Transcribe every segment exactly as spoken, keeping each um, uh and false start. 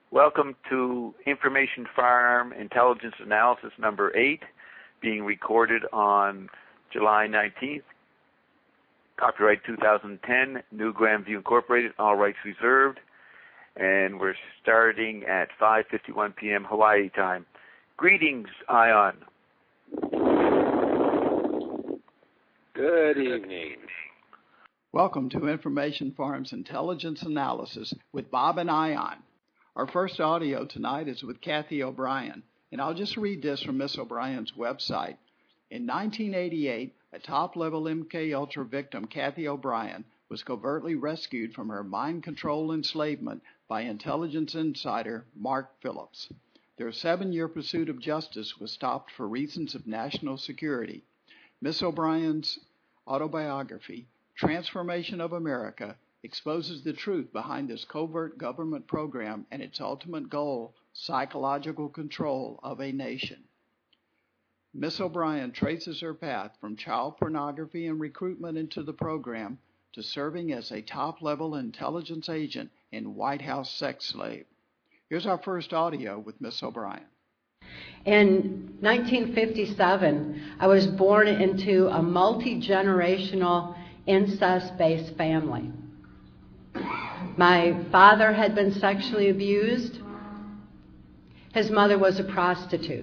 Welcome to Information Farm Intelligence Analysis number eight, being recorded on July nineteenth. Copyright two thousand ten, New Grandview Incorporated, all rights reserved. And we're starting at five fifty-one p m Hawaii time. Greetings, Ion. Good evening. Welcome to Information Farm's Intelligence Analysis with Bob and Ion. Our first audio tonight is with Kathy O'Brien, and I'll just read this from Miss O'Brien's website. In nineteen eighty-eight, a top-level M K Ultra victim, Kathy O'Brien, was covertly rescued from her mind-control enslavement by intelligence insider Mark Phillips. Their seven-year pursuit of justice was stopped for reasons of national security. Miss O'Brien's autobiography, Transformation of America, exposes the truth behind this covert government program and its ultimate goal, psychological control of a nation. Miss O'Brien traces her path from child pornography and recruitment into the program to serving as a top-level intelligence agent and White House sex slave. Here's our first audio with Miss O'Brien. In nineteen fifty-seven, I was born into a multi-generational incest-based family. My father had been sexually abused. His mother was a prostitute.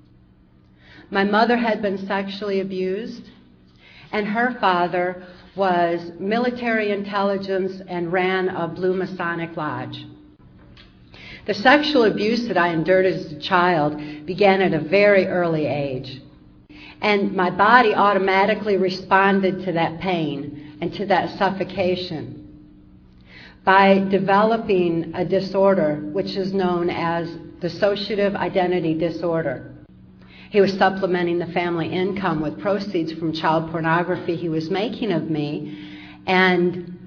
My mother had been sexually abused, and her father was military intelligence and ran a Blue Masonic Lodge. The sexual abuse that I endured as a child began at a very early age, and my body automatically responded to that pain and to that suffocation by developing a disorder which is known as dissociative identity disorder. He was supplementing the family income with proceeds from child pornography he was making of me, and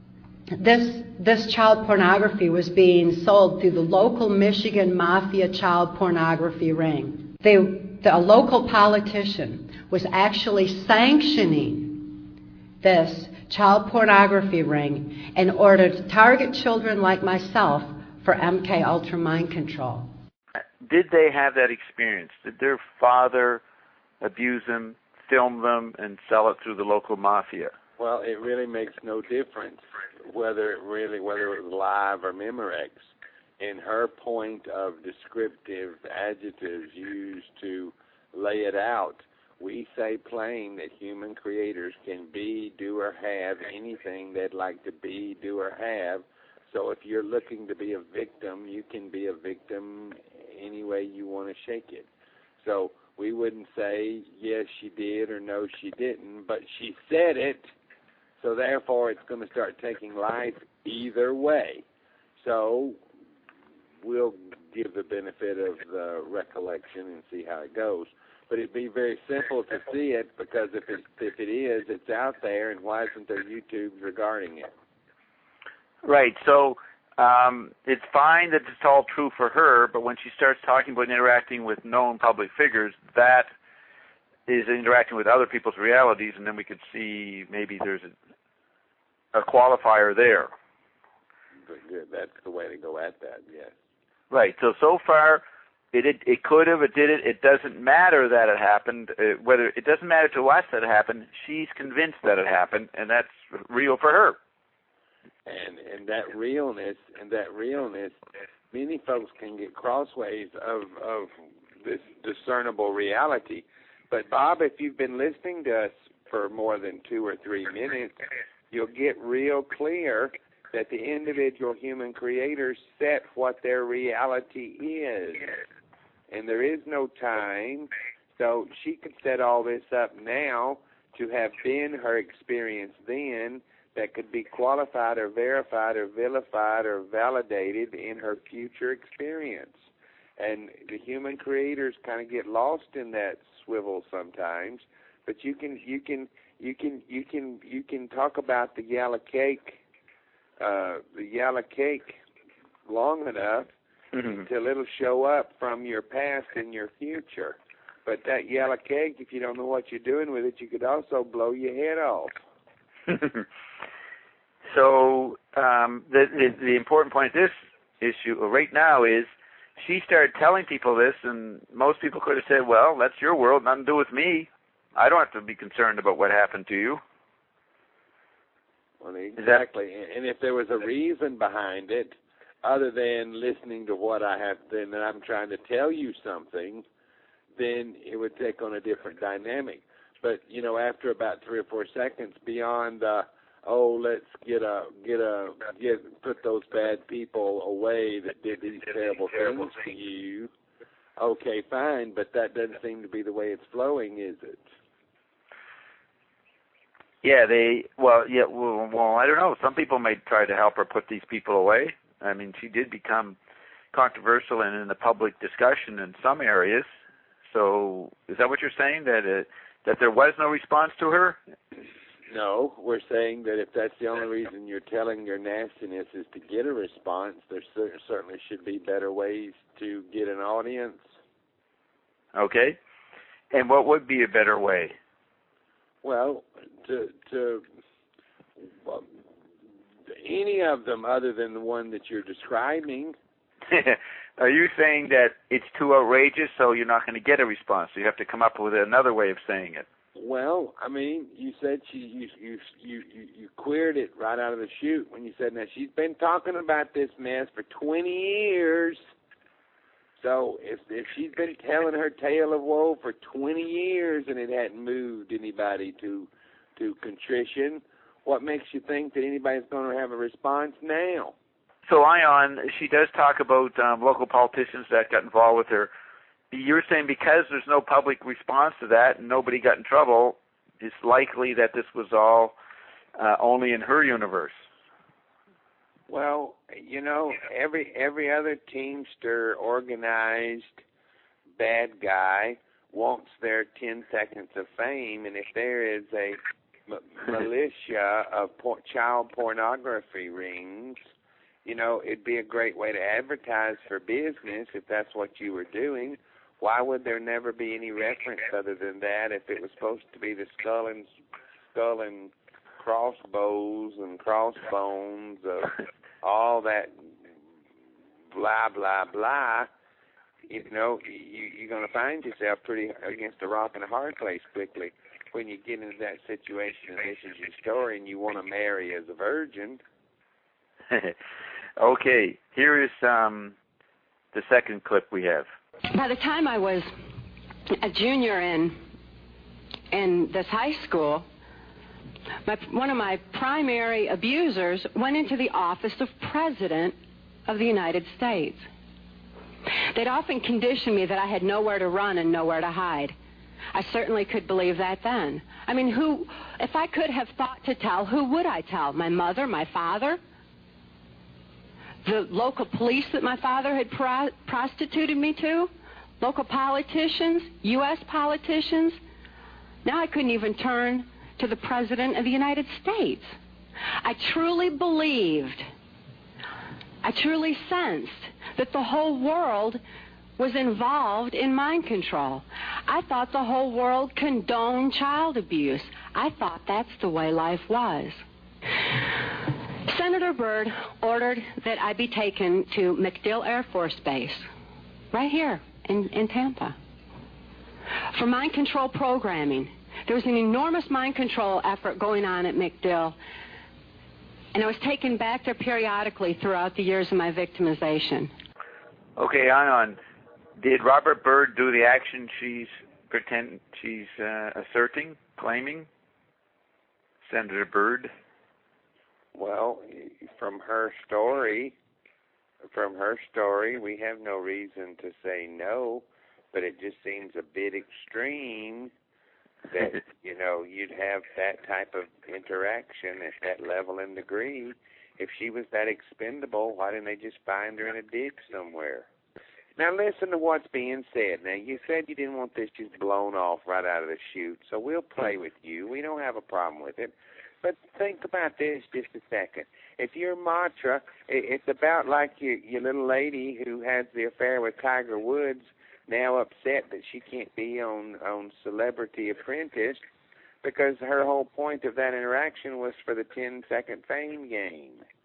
this this child pornography was being sold through the local Michigan Mafia child pornography ring. They, the, a local politician was actually sanctioning this child pornography ring in order to target children like myself for M K Ultra mind control. Did they have that experience? Did their father abuse them, film them, and sell it through the local mafia? Well, it really makes no difference whether it really whether it was live or Memorex. In her point of descriptive adjectives used to lay it out, we say plain that human creators can be, do, or have anything they'd like to be, do, or have. So if you're looking to be a victim, you can be a victim any way you want to shake it. So we wouldn't say, yes, she did, or no, she didn't, but she said it, so therefore it's going to start taking life either way. So we'll give the benefit of the recollection and see how it goes. But it'd be very simple to see it, because if it, if it is, it's out there, and why isn't there YouTubes regarding it? Right, so um, it's fine that it's all true for her, but when she starts talking about interacting with known public figures, that is interacting with other people's realities, and then we could see maybe there's a, a qualifier there. Good. That's the way to go at that, yes. Right, so so far, it it, it could have, it did it, it doesn't matter that it happened, uh, whether it doesn't matter to us that it happened, she's convinced that it happened, and that's real for her. And and that realness, and that realness, many folks can get crossways of, of this discernible reality. But, Bob, if you've been listening to us for more than two or three minutes, you'll get real clear that the individual human creators set what their reality is. And there is no time, so she could set all this up now to have been her experience then, that could be qualified or verified or vilified or validated in her future experience. And the human creators kind of get lost in that swivel sometimes, but you can you can you can you can you can talk about the yellow cake uh, the yellow cake long enough mm-hmm. until it'll show up from your past and your future. But that yellow cake, if you don't know what you're doing with it, you could also blow your head off. So um, the, the the important point of this issue right now is she started telling people this, and most people could have said, well, that's your world, nothing to do with me. I don't have to be concerned about what happened to you. Well, exactly. And if there was a reason behind it, other than listening to what I have, then that I'm trying to tell you something, then it would take on a different dynamic. But, you know, after about three or four seconds, beyond, uh, oh, let's get a, get a, get, put those bad people away that did these terrible things to you, okay, fine, but that doesn't seem to be the way it's flowing, is it? Yeah, they, well, yeah, well, well, I don't know. Some people may try to help her put these people away. I mean, she did become controversial and in the public discussion in some areas. So is that what you're saying, that uh, that there was no response to her? No, we're saying that if that's the only reason you're telling your nastiness is to get a response, there cer- certainly should be better ways to get an audience. Okay. And what would be a better way? Well, to to well, any of them other than the one that you're describing. Are you saying that it's too outrageous, so you're not going to get a response? So you have to come up with another way of saying it. Well, I mean, you said she you you you you, you queered it right out of the chute when you said, now she's been talking about this mess for twenty years. So if if she's been telling her tale of woe for twenty years and it hadn't moved anybody to to contrition, what makes you think that anybody's going to have a response now? So, Ion, she does talk about um, local politicians that got involved with her. You're saying because there's no public response to that and nobody got in trouble, it's likely that this was all uh, only in her universe. Well, you know, every every other Teamster organized bad guy wants their ten seconds of fame, and if there is a m- militia of por- child pornography rings, you know, it'd be a great way to advertise for business if that's what you were doing. Why would there never be any reference other than that if it was supposed to be the skull and skull and crossbows and crossbones of all that blah, blah, blah? You know, you, you're going to find yourself pretty against a rock and a hard place quickly when you get into that situation and this is your story and you want to marry as a virgin. Okay, here is um, the second clip we have. By the time I was a junior in in this high school, my, one of my primary abusers went into the office of President of the United States. They'd often conditioned me that I had nowhere to run and nowhere to hide. I certainly could believe that then. I mean, who, if I could have thought to tell, who would I tell? My mother, my father? The local police that my father had pro- prostituted me to? Local politicians? U S politicians? Now I couldn't even turn to the President of the United States. I truly believed, I truly sensed that the whole world was involved in mind control. I thought the whole world condoned child abuse. I thought that's the way life was. Senator Byrd ordered that I be taken to MacDill Air Force Base, right here in, in Tampa, for mind control programming. There was an enormous mind control effort going on at MacDill, and I was taken back there periodically throughout the years of my victimization. Okay, Ion, did Robert Byrd do the action she's pretend she's uh, asserting, claiming? Senator Byrd? Well, from her story, from her story, we have no reason to say no, but it just seems a bit extreme that, you know, you'd have that type of interaction at that level and degree. If she was that expendable, why didn't they just find her in a ditch somewhere? Now listen to what's being said. Now, you said you didn't want this just blown off right out of the chute, so we'll play with you. We don't have a problem with it. But think about this just a second. If your mantra, it's about like your, your little lady who has the affair with Tiger Woods, now upset that she can't be on, on Celebrity Apprentice because her whole point of that interaction was for the ten-second fame game.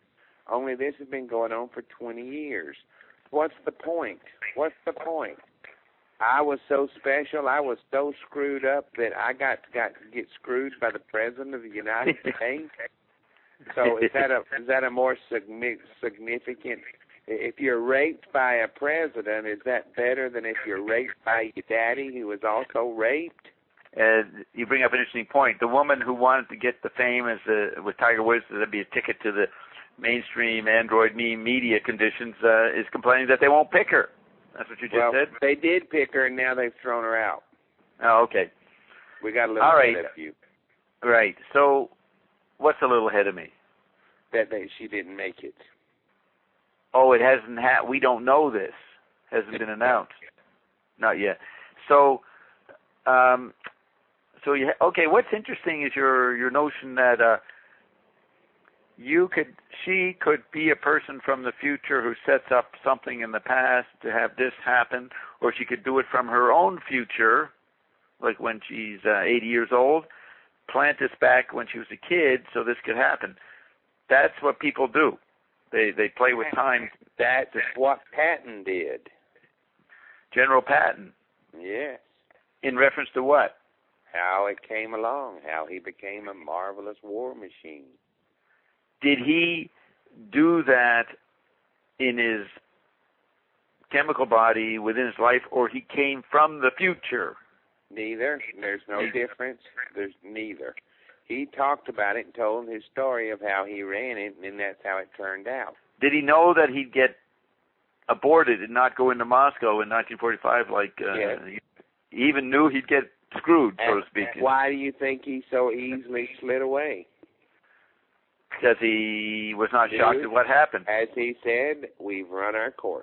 only this has been going on for twenty years. What's the point? What's the point? I was so special, I was so screwed up that I got got to get screwed by the President of the United States. So is that a is that a more significant? If you're raped by a president, is that better than if you're raped by your daddy, who was also raped? And you bring up an interesting point. The woman who wanted to get the fame as a, with Tiger Woods, that'd be a ticket to the mainstream Android meme media conditions, uh, is complaining that they won't pick her. That's what you just well, said? They did pick her, and now they've thrown her out. Oh, okay. We got a little All right. ahead of you. Right. So what's a little ahead of me? That they, she didn't make it. Oh, it hasn't ha- we don't know this. Hasn't been announced. Not yet. So, um, so you ha- okay, what's interesting is your, your notion that, uh, you could, she could be a person from the future who sets up something in the past to have this happen, or she could do it from her own future, like when she's uh, eighty years old, plant this back when she was a kid so this could happen. That's what people do. They they play with time. That's what Patton did. General Patton. Yes. In reference to what? How it came along, how he became a marvelous war machine. Did he do that in his chemical body within his life, or he came from the future? Neither. There's no difference. There's neither. He talked about it and told his story of how he ran it, and that's how it turned out. Did he know that he'd get aborted and not go into Moscow in nineteen forty-five? Like uh, yes. He even knew he'd get screwed, so and to speak. Why do you think he so easily slid away? Because he was not shocked at what happened. As he said, we've run our course.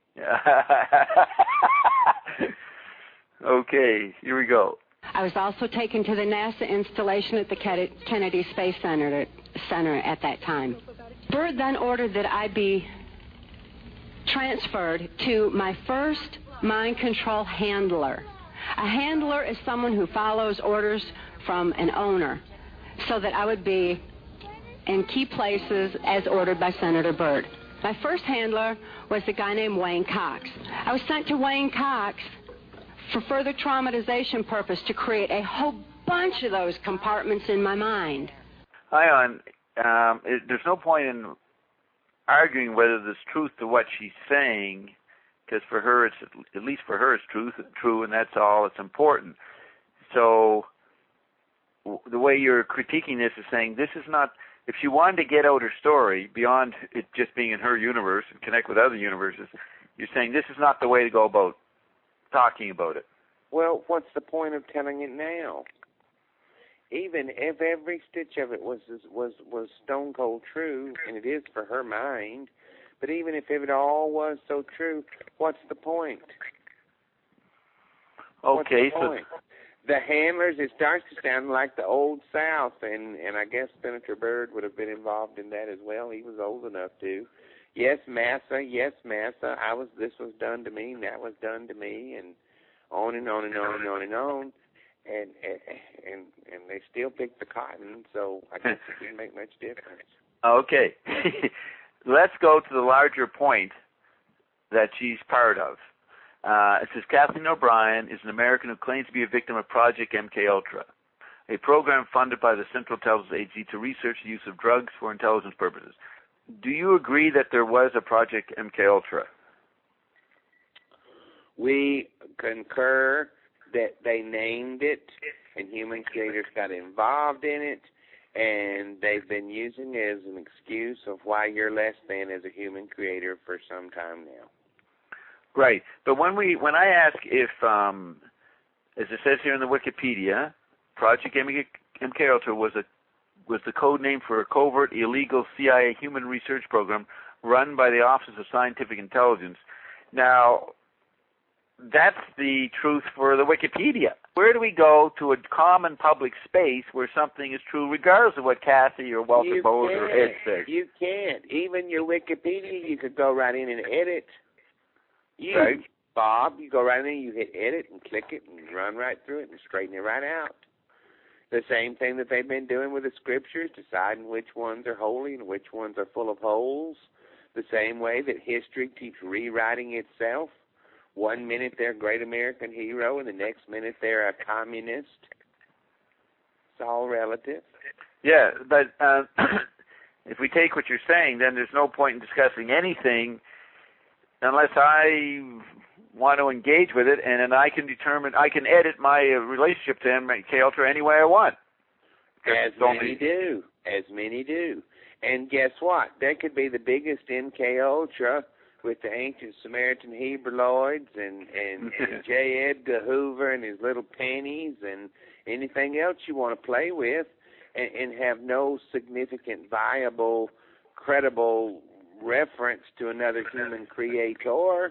Okay, here we go. I was also taken to the NASA installation at the Kennedy Space Center, Center at that time. Byrd then ordered that I be transferred to my first mind control handler. A handler is someone who follows orders from an owner, so that I would be in key places as ordered by Senator Byrd. My first handler was a guy named Wayne Cox. I was sent to Wayne Cox for further traumatization purpose to create a whole bunch of those compartments in my mind. Ion, um, it, there's no point in arguing whether there's truth to what she's saying, because for her, it's at least for her, it's truth, true, and that's all that's important. So w- the way you're critiquing this is saying this is not. If she wanted to get out her story beyond it just being in her universe and connect with other universes, you're saying this is not the way to go about talking about it. Well, what's the point of telling it now? Even if every stitch of it was was was stone cold true, and it is for her mind, but even if it all was so true, what's the point? Okay, what's the point? So the handlers, it starts to sound like the old South, and and I guess Senator Byrd would have been involved in that as well. He was old enough to. Yes, massa, yes, massa. I was. This was done to me, and that was done to me, and on and on and on and on and on, and and and, and they still pick the cotton. So I guess it didn't make much difference. Okay, let's go to the larger point that she's part of. Uh, it says Kathleen O'Brien is an American who claims to be a victim of Project M K Ultra, a program funded by the Central Intelligence Agency to research the use of drugs for intelligence purposes. Do you agree that there was a Project M K Ultra? We concur that they named it, and human creators got involved in it, and they've been using it as an excuse of why you're less than as a human creator for some time now. Right, but when we when I ask if, um, as it says here in the Wikipedia, Project M K Ultra was a was the code name for a covert, illegal C I A human research program run by the Office of Scientific Intelligence. Now, that's the truth for the Wikipedia. Where do we go to a common public space where something is true, regardless of what Kathy or Walter Bowes or Ed says? You can't. Even your Wikipedia, you could go right in and edit. You, right. Bob, you go right in, you hit edit and click it and run right through it and straighten it right out. The same thing that they've been doing with the scriptures, deciding which ones are holy and which ones are full of holes. The same way that history keeps rewriting itself. One minute they're a great American hero, and the next minute they're a communist. It's all relative. Yeah, but uh, if we take what you're saying, then there's no point in discussing anything unless I want to engage with it, and then I can determine, I can edit my uh, relationship to M K Ultra any way I want. As many do. As many do. And guess what? There could be the biggest M K Ultra with the ancient Samaritan Hebrewoids and, and, and J. Edgar Hoover and his little pennies and anything else you want to play with, and, and have no significant, viable, credible reference to another human creator.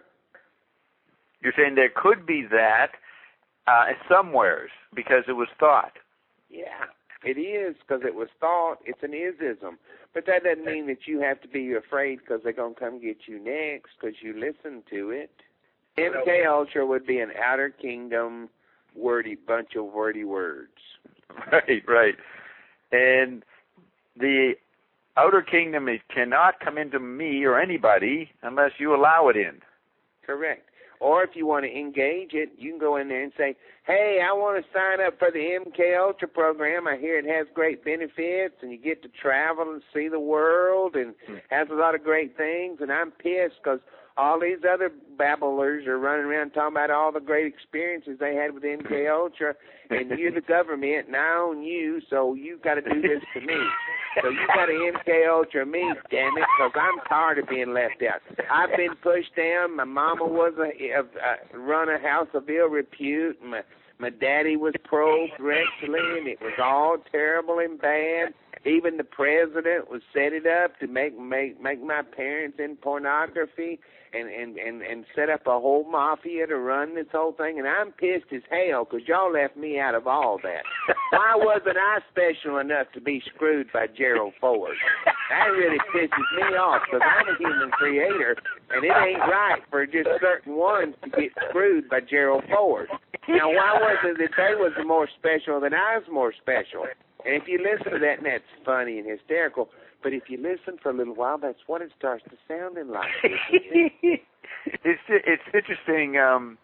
You're saying there could be that uh, somewheres because it was thought. Yeah, it is because it was thought. It's an isism. But that doesn't mean that you have to be afraid because they're going to come get you next because you listen to it. M K Ultra would be an outer kingdom wordy bunch of wordy words. Right, right. And the outer kingdom it cannot come into me or anybody unless you allow it in. Correct. Or if you want to engage it, you can go in there and say, hey, I want to sign up for the M K Ultra program. I hear it has great benefits, and you get to travel and see the world, and has a lot of great things, and I'm pissed because all these other babblers are running around talking about all the great experiences they had with M K Ultra, and you're the government, and I own you, so you've got to do this to me. So you got to M K Ultra me, damn it, because I'm tired of being left out. I've been pushed down. My mama was a, a, a run a house of ill repute. My my daddy was probed rectally, and it was all terrible and bad. Even the president was set it up to make make make my parents in pornography and, and, and, and set up a whole mafia to run this whole thing. And I'm pissed as hell because y'all left me out of all that. Why wasn't I special enough to be screwed by Gerald Ford? That really pisses me off because I'm a human creator, and it ain't right for just certain ones to get screwed by Gerald Ford. Now, why was it that they was more special than I was more special? And if you listen to that, and that's funny and hysterical, but if you listen for a little while, that's what it starts to sounding like. It? it's it's interesting. Um,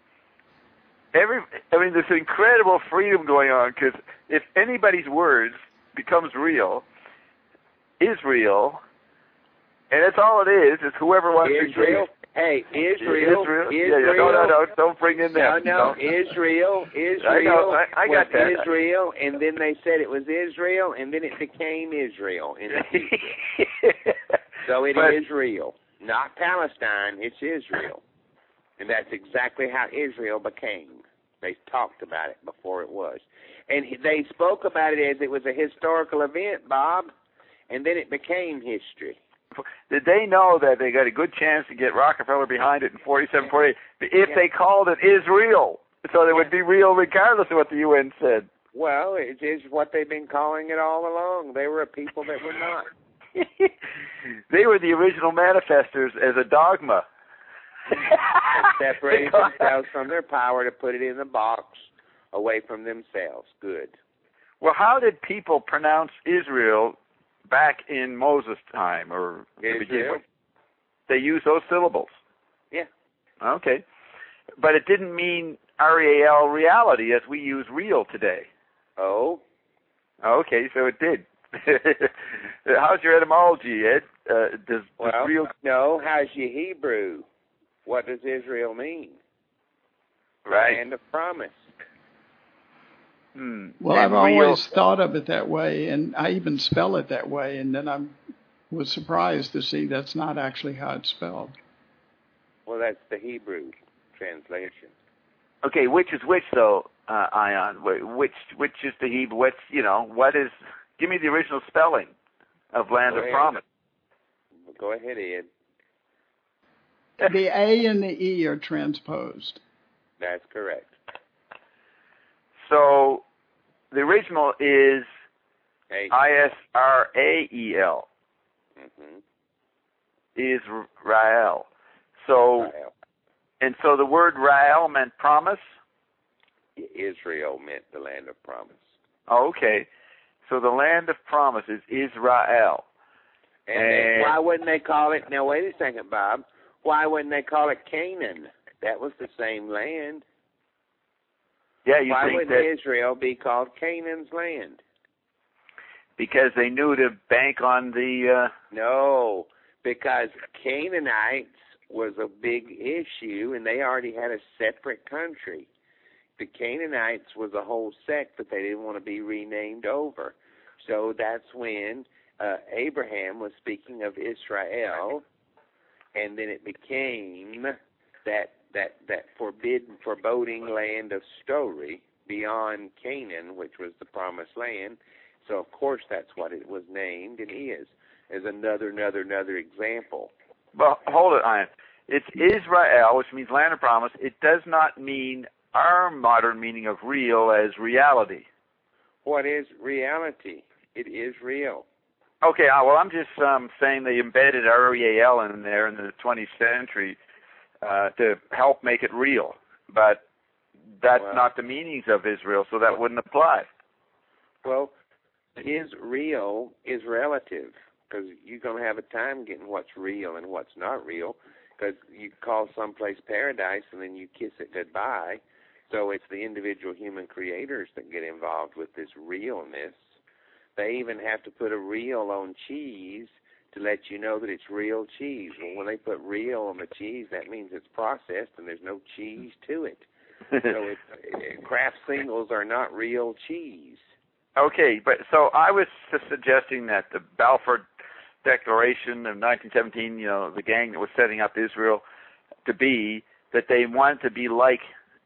every I mean, there's incredible freedom going on because if anybody's words becomes real, is real, and that's all it is. Is whoever wants Israel. to agree. Hey, Israel, Israel, Israel. Yeah, yeah, no, no, no, don't bring in that. No, no, Israel, Israel. I know, I, I got that. Israel, and then they said it was Israel, and then it became Israel in the future. So it but, is real, not Palestine. It's Israel, and that's exactly how Israel became. They talked about it before it was, and they spoke about it as it was a historical event, Bob, and then it became history. Did they know that they got a good chance to get Rockefeller behind it in forty-seven, forty-eight if yeah. they called it Israel? So it would be real regardless of what the U N said. Well, it is what they've been calling it all along. They were a people that were not. They were the original manifestors as a dogma. Separated themselves from their power to put it in the box away from themselves. Good. Well, how did people pronounce Israel back in Moses' time or the beginning? They used those syllables. Yeah. Okay. But it didn't mean R E A L, reality, as we use real today. Oh. Okay, so it did. How's your etymology, Ed? Uh, does, well, does real... no, how's your Hebrew? What does Israel mean? Right. Land of promise. Hmm. Well, and I've real... always thought of it that way, and I even spell it that way, and then I was surprised to see that's not actually how it's spelled. Well, that's the Hebrew translation. Okay, which is which, though, uh, Ion? Which which is the Hebrew? What's, you know, what is... Give me the original spelling of Land Go of ahead. Promise. Go ahead, Ed. The A and the E are transposed. That's correct. So the original is Hey. I S R A E L. Mm-hmm. Israel. So, Israel. and so the word Rael meant promise? Israel meant the land of promise. Oh, okay. So the land of promise is Israel. And, and they, why wouldn't they call it, now wait a second, Bob, why wouldn't they call it Canaan? That was the same land. Yeah, you why think wouldn't that Israel be called Canaan's land? Because they knew to bank on the... Uh... No, because Canaanites was a big issue, and they already had a separate country. The Canaanites was a whole sect that they didn't want to be renamed over. So that's when uh, Abraham was speaking of Israel, and then it became that that that forbidden, foreboding land of story beyond Canaan, which was the promised land. So of course that's what it was named and is. As another, another, another example. Well, hold it, Ian. It's Israel, which means land of promise. It does not mean our modern meaning of real as reality. What is reality? It is real. Okay, uh, well, I'm just um, saying they embedded R E A L in there in the twentieth century uh, to help make it real. But that's well, not the meanings of Israel, so that wouldn't apply. Well, is real is relative, because you're going to have a time getting what's real and what's not real, because you call someplace paradise and then you kiss it goodbye. So it's the individual human creators that get involved with this realness. They even have to put a real on cheese to let you know that it's real cheese. Well, when they put real on the cheese, that means it's processed and there's no cheese to it. So it's, it, Kraft singles are not real cheese. Okay, but so I was just suggesting that the Balfour Declaration of nineteen seventeen, you know, the gang that was setting up Israel to be, that they wanted to be like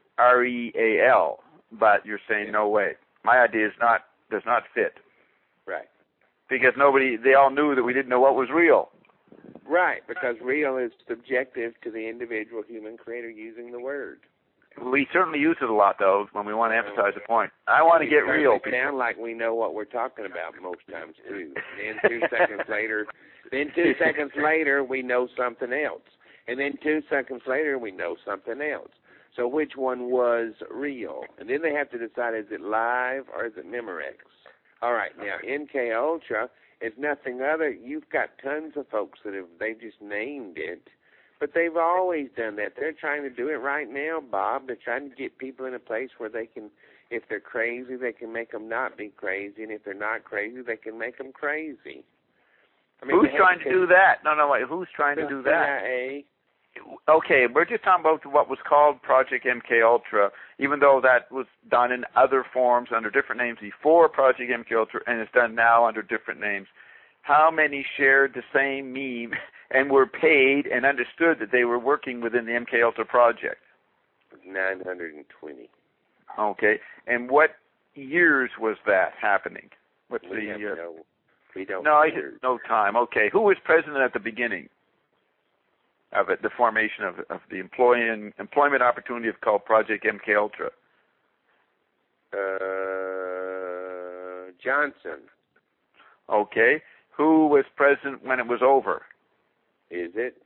R E A L, but you're saying no way. My idea is not does not fit. Right. Because nobody, they all knew that we didn't know what was real. Right, because real is subjective to the individual human creator using the word. We certainly use it a lot, though, when we want to emphasize a point. I want to get real. We sound like we know what we're talking about most times, too. Then two seconds later, then two seconds later, we know something else. And then two seconds later, we know something else. So which one was real? And then they have to decide, is it live or is it Memorex? All right, now, M K Ultra is nothing other. You've got tons of folks that have, they've just named it. But they've always done that. They're trying to do it right now, Bob. They're trying to get people in a place where they can, if they're crazy, they can make them not be crazy. And if they're not crazy, they can make them crazy. I mean, who's trying to do that? No, no, wait. Who's trying to do that? C I A. Okay, we're just talking about what was called Project M K Ultra, even though that was done in other forms under different names before Project M K Ultra, and it's done now under different names. How many shared the same meme and were paid and understood that they were working within the M K Ultra project? nine hundred twenty. Okay, and what years was that happening? What's we the? Have Uh, no, we don't. no, I no time. Okay, who was president at the beginning of it? The formation of of the employee employment opportunity of called Project M K Ultra. Uh, Johnson. Okay. Who was president when it was over? Is it?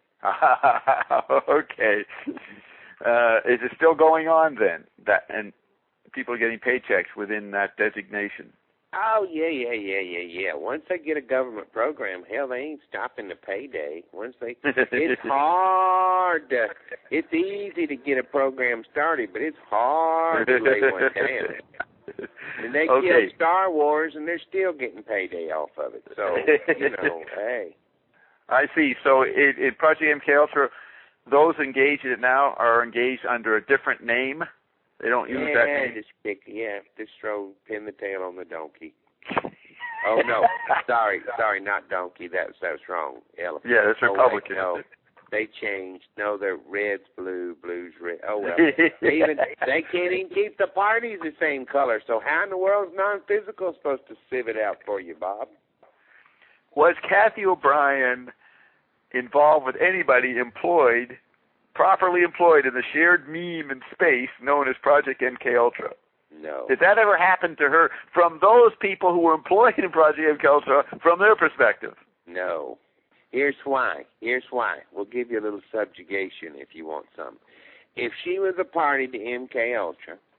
Okay. Uh, is it still going on then? That and people are getting paychecks within that designation. Oh yeah, yeah, yeah, yeah, yeah. Once they get a government program, hell, they ain't stopping the payday. Once they, it's hard. To, it's easy to get a program started, but it's hard to lay one down. And they okay. killed Star Wars, and they're still getting payday off of it. So, you know, hey. I see. So it, it Project M K Ultra, those engaged in it now are engaged under a different name? They don't use yeah, that name? Just pick, yeah, just throw, pin the tail on the donkey. Oh, no. sorry, sorry, not donkey. That's, that's wrong. Elephant. Yeah, that's Republican. Oh, wait, no. They changed. No, they're red's blue, blue's red. Oh, well. they, even, they can't even keep the parties the same color. So how in the world is non-physical supposed to sieve it out for you, Bob? Was Kathy O'Brien involved with anybody employed, properly employed in the shared meme in space known as Project M K Ultra? No. Did that ever happen to her from those people who were employed in Project M K Ultra from their perspective? No. Here's why. Here's why. We'll give you a little subjugation if you want some. If she was a party to M K Ultra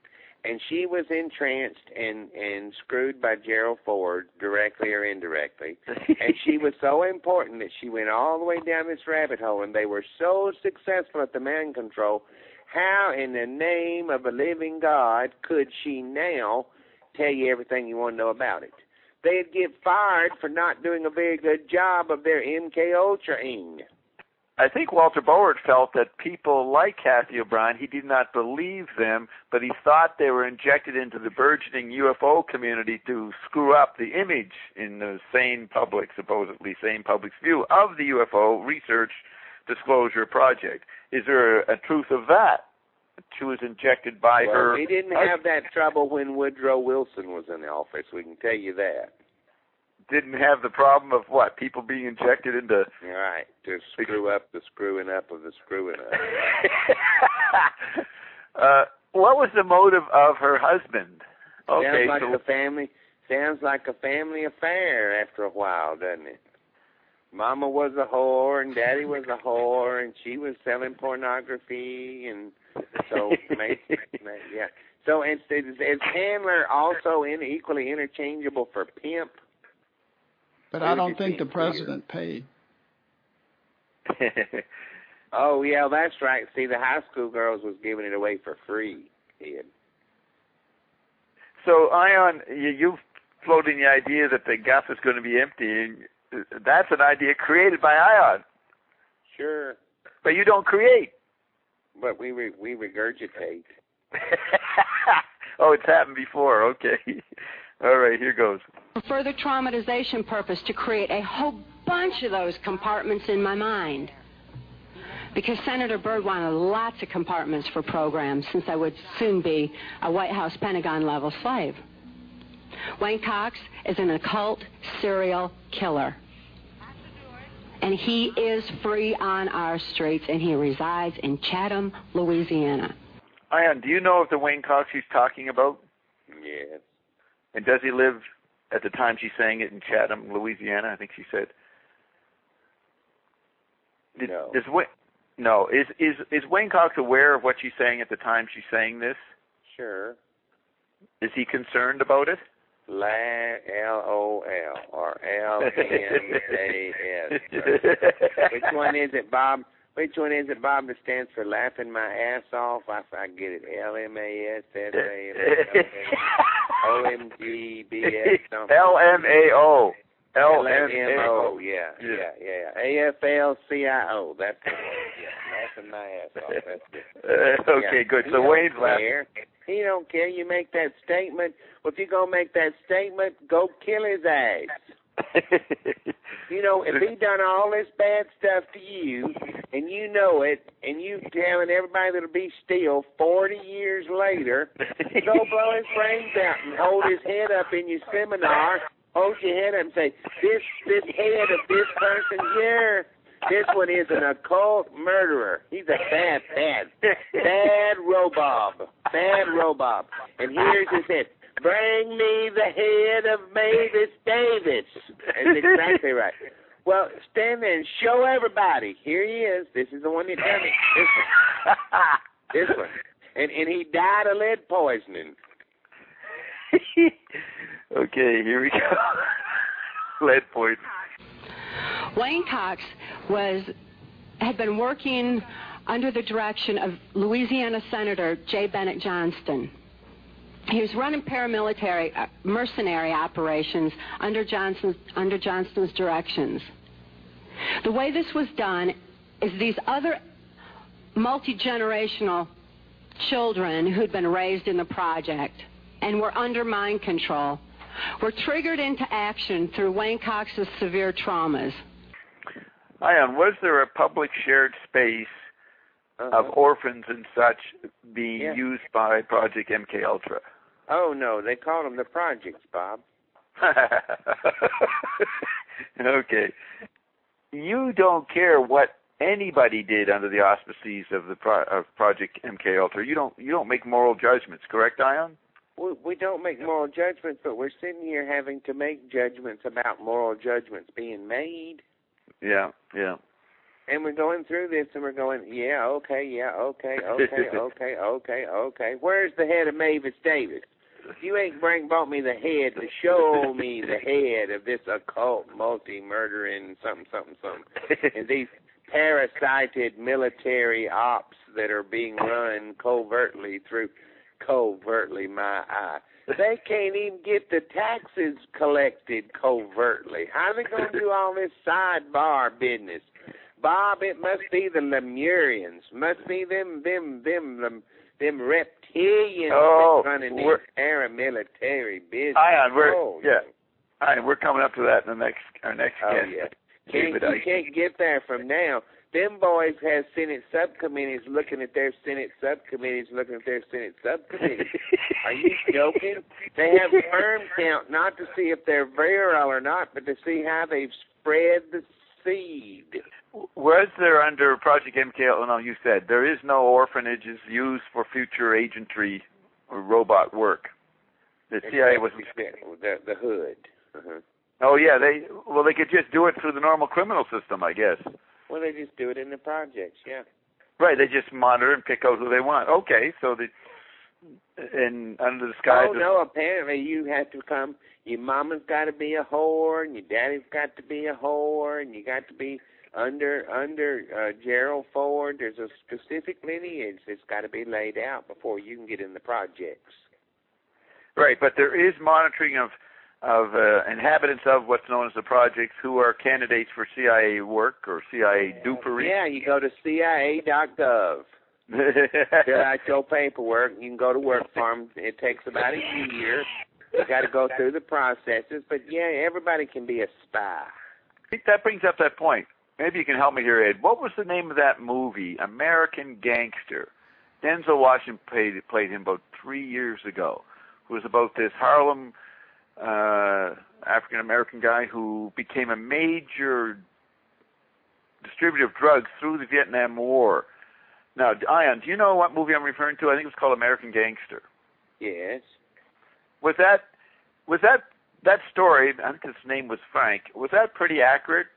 and she was entranced and, and screwed by Gerald Ford, directly or indirectly. And she was so important that she went all the way down this rabbit hole, and they were so successful at the mind control. How in the name of a living God could she now tell you everything you want to know about it? They'd get fired for not doing a very good job of their M K Ultra-ing. I think Walter Bowart felt that people like Cathy O'Brien, he did not believe them, but he thought they were injected into the burgeoning U F O community to screw up the image in the sane public, supposedly sane public's view of the U F O Research Disclosure Project. Is there a, a truth of that? She was injected by well, her... we didn't have that trouble when Woodrow Wilson was in the office, we can tell you that. Didn't have the problem of what? People being injected into... Right, to screw up the screwing up of the screwing up. uh, what was the motive of her husband? Okay, sounds like so... a family. Sounds like a family affair after a while, doesn't it? Mama was a whore and Daddy was a whore, and she was selling pornography, and so maybe, maybe, yeah. So is, is, is handler also in, equally interchangeable for pimp? But I don't think the president paid. Oh, yeah, that's right. See, the high school girls was giving it away for free, Ed. So, Ion, you, you've floated the idea that the guff is going to be empty, and that's an idea created by Ion. Sure. But you don't create. But we re- we regurgitate. Oh, it's happened before. Okay. All right, here goes. For further traumatization purpose, to create a whole bunch of those compartments in my mind. Because Senator Byrd wanted lots of compartments for programs, since I would soon be a White House Pentagon-level slave. Wayne Cox is an occult serial killer. And he is free on our streets, and he resides in Chatham, Louisiana. Ion, do you know of the Wayne Cox she's talking about? Yes. And does he live, at the time she's saying it, in Chatham, Louisiana, I think she said? Did, no. Does, no. Is, is, is Wayne Cox aware of what she's saying at the time she's saying this? Sure. Is he concerned about it? La L O L or L M A S. Which one is it, Bob? Which one is it, Bob, that stands for laughing my ass off? I, I get it. L M A S S A M O M G B S something. L M A O. L M A O. Yeah, yeah, yeah. A F L C I O. That's the one. Yeah, laughing my ass off. That's it. Uh, okay, yeah. good. He So Wayne's laughing. laughing. He don't care. You make that statement. Well, if you're going to make that statement, go kill his ass. You know, if he done all this bad stuff to you, and you know it, and you telling everybody that'll be still forty years later, go blow his brains out and hold his head up in your seminar, hold your head up and say, this, this head of this person here, this one is an occult murderer. He's a bad, bad, bad robob. Bad robob. And here's his head. Bring me the head of Mavis Davis. That's exactly right. Well, stand there and show everybody. Here he is. This is the one that done it. This one. This one. And, and he died of lead poisoning. Okay, here we go. Lead poisoning. Wayne Cox was had been working under the direction of Louisiana Senator J. Bennett Johnston. He was running paramilitary uh, mercenary operations under Johnson's, under Johnston's directions. The way this was done is these other multi-generational children who'd been raised in the project and were under mind control were triggered into action through Wayne Cox's severe traumas. Ion, was there a public shared space uh-huh. of orphans and such being yeah. used by Project M K Ultra? Oh, no, they call them the projects, Bob. Okay. You don't care what anybody did under the auspices of the pro- of Project M K Ultra. You don't you don't make moral judgments, correct, Ion? We, we don't make moral judgments, but we're sitting here having to make judgments about moral judgments being made. Yeah, yeah. And we're going through this, and we're going, yeah, okay, yeah, okay, okay, okay, okay, okay. Where's the head of Mavis Davis? You ain't bring brought me the head to show me the head of this occult, multi-murdering, something, something, something. And these parasited military ops that are being run covertly through, covertly, my eye. They can't even get the taxes collected covertly. How are they going to do all this sidebar business? Bob, it must be the Lemurians. Must be them, them, them, them, them reptilians oh, running these paramilitary business. Ion, we're oh, yeah, Ion, we're coming up to that in the next our next oh, guest. Yeah. Can't, you can't get there from now. Them boys have Senate subcommittees looking at their Senate subcommittees looking at their Senate subcommittees. Are you joking? They have sperm count not to see if they're virile or not, but to see how they've spread the seed. Was there under Project M K Ultra, no, you said, there is no orphanages used for future agentry or robot work. The C I A was the, the hood. Uh-huh. Oh, yeah, they well, they could just do it through the normal criminal system, I guess. Well, they just do it in the projects, yeah. Right, they just monitor and pick out who they want. Okay, so the and under the skies. Oh no, apparently you have to come. Your mama's got to be a whore, and your daddy's got to be a whore, and you got to be under under uh, Gerald Ford. There's a specific lineage that's got to be laid out before you can get in the projects. Right, but there is monitoring of of uh, inhabitants of what's known as the projects who are candidates for C I A work or C I A dupery. Yeah, you go to C I A dot gov. Fill out your paperwork. You can go to work for them. It takes about a year. You got to go through the processes. But, yeah, everybody can be a spy. I think that brings up that point. Maybe you can help me here, Ed. What was the name of that movie, American Gangster? Denzel Washington played, played him about three years ago. It was about this Harlem uh, African-American guy who became a major distributor of drugs through the Vietnam War. Now, Ion, do you know what movie I'm referring to? I think it was called American Gangster. Yes. Was that was that that story? I think his name was Frank. Was that pretty accurate?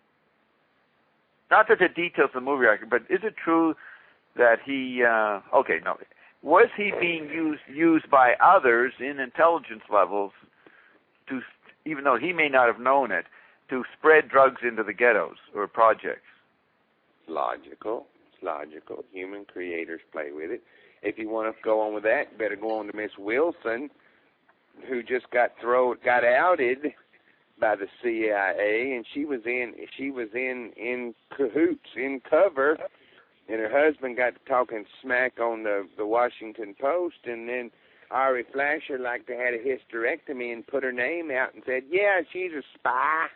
Not that the details of the movie are accurate, but is it true that he? Uh, okay, no. Was he being used used by others in intelligence levels to, even though he may not have known it, to spread drugs into the ghettos or projects? Logical. It's logical. Human creators play with it. If you want to go on with that, you better go on to Miss Wilson, who just got thrown, got outed by the C I A, and she was in she was in in cahoots, in cover, and her husband got to talking smack on the the Washington Post, and then Ari Flasher liked to had a hysterectomy and put her name out and said, yeah, she's a spy.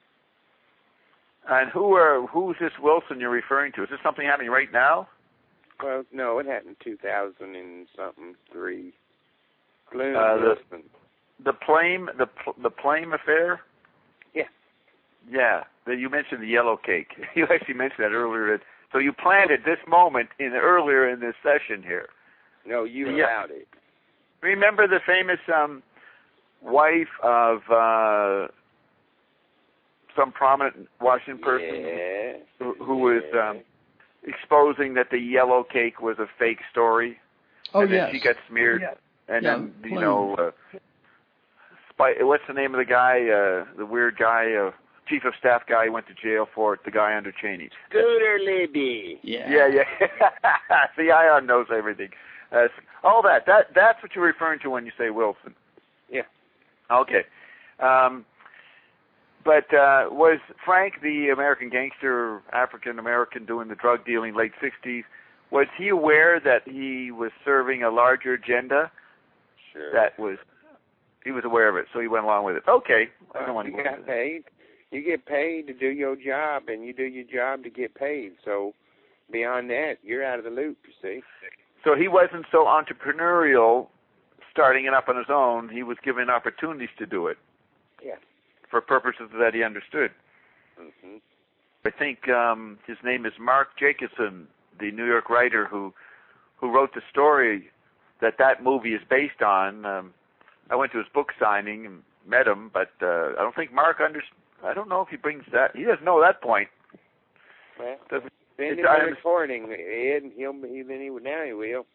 And who are who's this Wilson you're referring to? Is this something happening right now? Well, no, it happened in two thousand and something three. Bloom uh, the, Wilson. The Plame the the Plame affair. Yeah. Yeah. The, you mentioned the yellow cake. You actually mentioned that earlier. So you planted this moment in earlier in this session here. No, you yeah. allowed it. Remember the famous um, wife of uh, some prominent Washington person yeah. who, who was um, exposing that the yellow cake was a fake story? Oh, and yes. then she got smeared. Yeah. And yeah, then, you know, uh, Spy, what's the name of the guy, uh, the weird guy, uh, chief of staff guy who went to jail for it, the guy under Cheney? Scooter Libby. Yeah. Yeah, yeah. See, Ion knows everything. Uh, all that, that, that's what you're referring to when you say Wilson. Yeah. Okay. Um, but uh, was Frank, the American gangster, African-American doing the drug dealing, late sixties, was he aware that he was serving a larger agenda? Sure. That was, he was aware of it, so he went along with it. Okay. I don't want you to got paid. You get paid to do your job, and you do your job to get paid. So beyond that, you're out of the loop, you see. So he wasn't so entrepreneurial starting it up on his own. He was given opportunities to do it. Yeah. For purposes that he understood. Mm-hmm. I think um, his name is Mark Jacobson, the New York writer who who wrote the story that that movie is based on. Um, I went to his book signing and met him, but uh, I don't think Mark under. I don't know if he brings that. He doesn't know that point. Well, Doesn't, send him I a recording, Ed, and he'll he then he would now he will.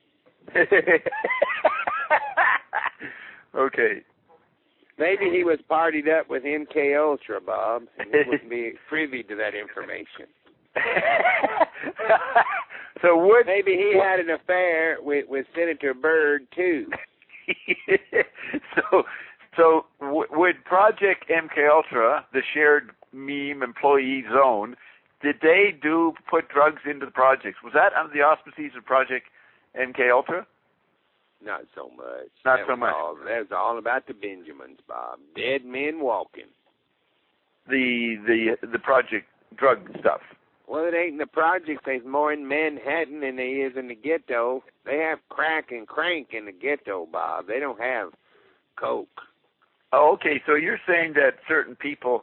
Okay. Maybe he was partied up with M K Ultra, Bob, and he wouldn't be privy to that information. So would maybe he had an affair with with Senator Byrd too. so, so w- would Project M K Ultra, the shared meme employee zone, did they do put drugs into the projects? Was that under the auspices of Project M K Ultra? Not so much. Not that so was much. All, that was all about the Benjamins, Bob. Dead men walking. The the the project drug stuff. Well, it ain't in the projects. There's more in Manhattan than there is in the ghetto. They have crack and crank in the ghetto, Bob. They don't have coke. Oh, okay. So you're saying that certain people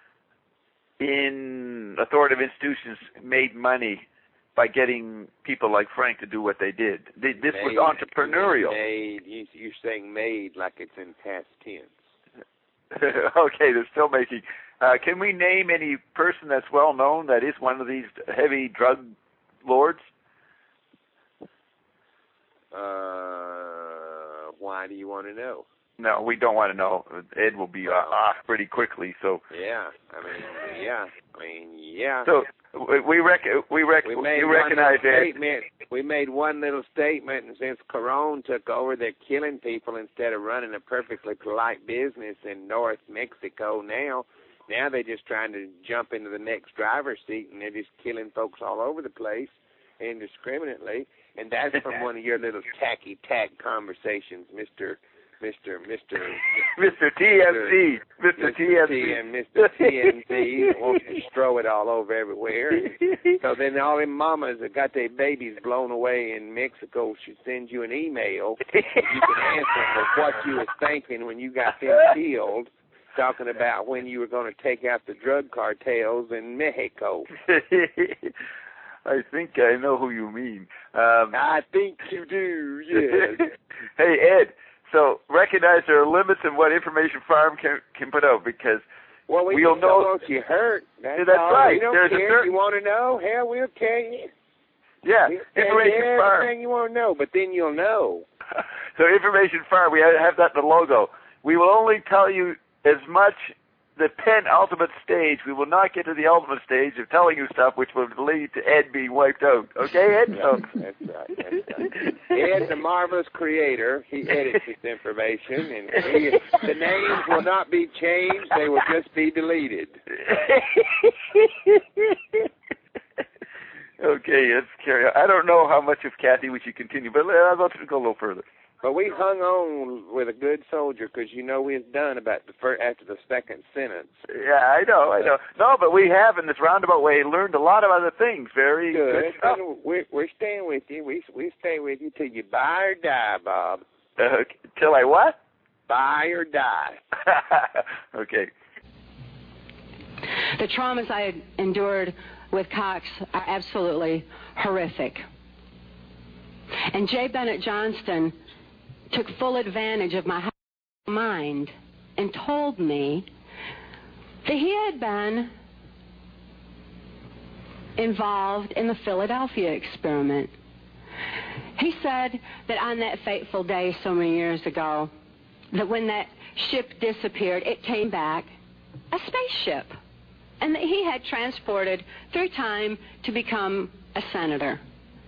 in authoritative institutions made money by getting people like Frank to do what they did. They, this made, was entrepreneurial. Made, you, you're saying made like it's in past tense. Okay, they're still making. Uh, can we name any person that's well known that is one of these heavy drug lords? Uh, why do you want to know? No, we don't want to know. Ed will be uh, off pretty quickly. So yeah, I mean, yeah, I mean, yeah. So we rec we rec we, made we recognize Ed. Statement. We made one little statement, and since Corona took over, they're killing people instead of running a perfectly polite business in North Mexico now. Now they're just trying to jump into the next driver's seat, and they're just killing folks all over the place indiscriminately. And that's from one of your little tacky-tack conversations, Mister Mister Mister Mister T M C, Mister T M C, and Mister T M C wants to throw it all over everywhere. So then all them mamas that got their babies blown away in Mexico should send you an email. You can answer for what you were thinking when you got them killed, talking about when you were going to take out the drug cartels in Mexico. I think I know who you mean. Um, I think you do, yes. Hey, Ed, so recognize there are limits in what Information Farm can can put out because well, we we'll know. Don't you hurt. That's, yeah, that's all. right. We don't There's care. A certain... You want to know? Hell, we'll tell you. Yeah, we'll Information tell you Farm. everything you want to know, but then you'll know. So Information Farm, we have that in the logo. We will only tell you as much the penultimate stage. We will not get to the ultimate stage of telling you stuff which will lead to Ed being wiped out. Okay, Ed? Yeah, that's right. That's right. Ed, the marvelous creator, he edits this information, and he, the names will not be changed. They will just be deleted. Okay, let's carry on. I don't know how much of Kathy we should continue, but I'd love to go a little further. But we hung on with a good soldier because you know we was done about the first, after the second sentence. Yeah, I know, I know. No, but we have in this roundabout way learned a lot of other things. Very good. good stuff. We're, we're staying with you. We we stay with you till you buy or die, Bob. Uh, till I what? Buy or die. Okay. The traumas I had endured with Cox are absolutely horrific. And J. Bennett Johnston took full advantage of my mind and told me that he had been involved in the Philadelphia experiment. He said that on that fateful day so many years ago, that when that ship disappeared, it came back a spaceship, and that he had transported through time to become a senator.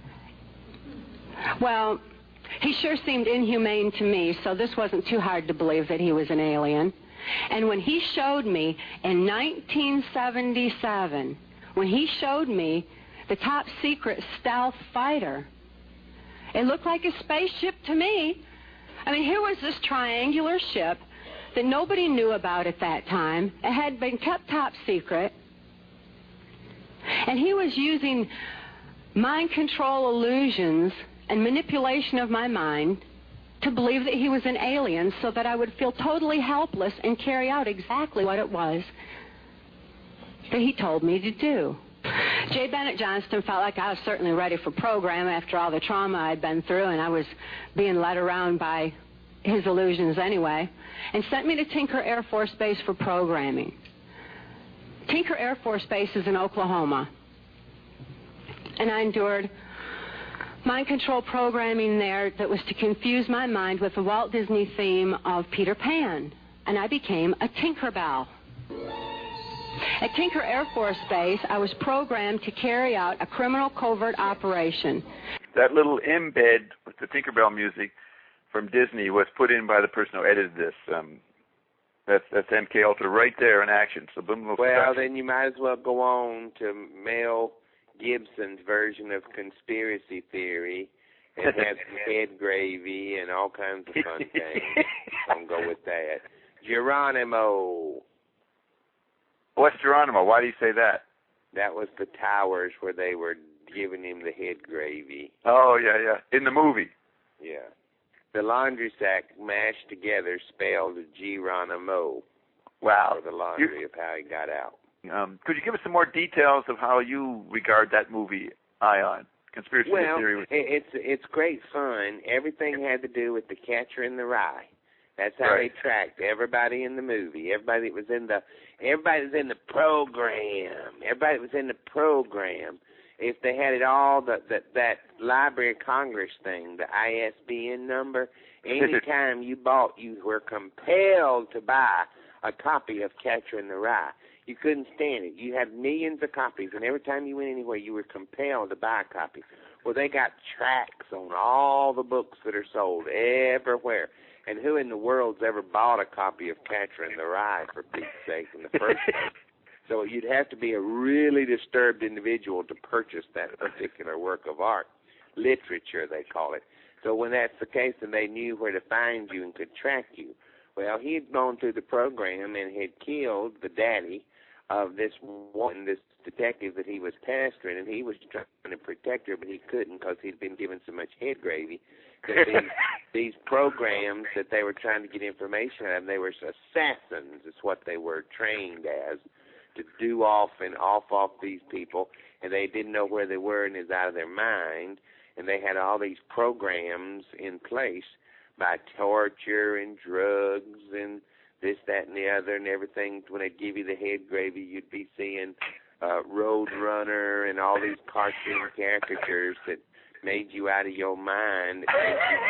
Well, he sure seemed inhumane to me, so this wasn't too hard to believe that he was an alien. And when he showed me in nineteen seventy-seven, when he showed me the top secret stealth fighter, it looked like a spaceship to me. I mean, here was this triangular ship that nobody knew about at that time. It had been kept top secret. And he was using mind control illusions and manipulation of my mind to believe that he was an alien so that I would feel totally helpless and carry out exactly what it was that he told me to do. J. Bennett Johnston felt like I was certainly ready for program after all the trauma I'd been through, and I was being led around by his illusions anyway, and sent me to Tinker Air Force Base for programming. Tinker Air Force Base is in Oklahoma. and I endured mind control programming there that was to confuse my mind with the Walt Disney theme of Peter Pan, and I became a Tinkerbell. At Tinker Air Force Base, I was programmed to carry out a criminal covert operation. That little embed with the Tinkerbell music from Disney was put in by the person who edited this. Um, that's that's M K Ultra right there in action. So boom, boom, well, production. Then you might as well go on to Mel Gibson's version of conspiracy theory and have some head gravy and all kinds of fun things. Don't go with that. Geronimo. What's Geronimo? Why do you say that? That was the towers where they were giving him the head gravy. Oh, yeah, yeah. In the movie. Yeah. The laundry sack mashed together spelled Geronimo. Wow. For the laundry you, of how he got out. Um, could you give us some more details of how you regard that movie, Ion? Conspiracy well, Theory. Well, it's, it's great fun. Everything had to do with the Catcher in the Rye. That's how right. they tracked everybody in the movie. Everybody that was in the, everybody that was in the program. Everybody that was in the program. If they had it all, the, the, that Library of Congress thing, the I S B N number, any time you bought, you were compelled to buy a copy of Catcher in the Rye. You couldn't stand it. You had millions of copies, and every time you went anywhere, you were compelled to buy a copy. Well, they got tracks on all the books that are sold everywhere. And who in the world's ever bought a copy of Catcher in the Rye, for Pete's sake, in the first place? So you'd have to be a really disturbed individual to purchase that particular work of art. Literature, they call it. So when that's the case, then they knew where to find you and could track you. Well, he had gone through the program and had killed the daddy of this one, this detective that he was pestering, and he was trying to protect her, but he couldn't because he'd been given so much head gravy. That these, these programs that they were trying to get information out of, they were assassins, is what they were trained as, to do off and off off these people, and they didn't know where they were and is out of their mind, and they had all these programs in place by torture and drugs and this, that, and the other and everything. When they give you the head gravy, you'd be seeing uh, Roadrunner and all these cartoon caricatures that made you out of your mind, that made you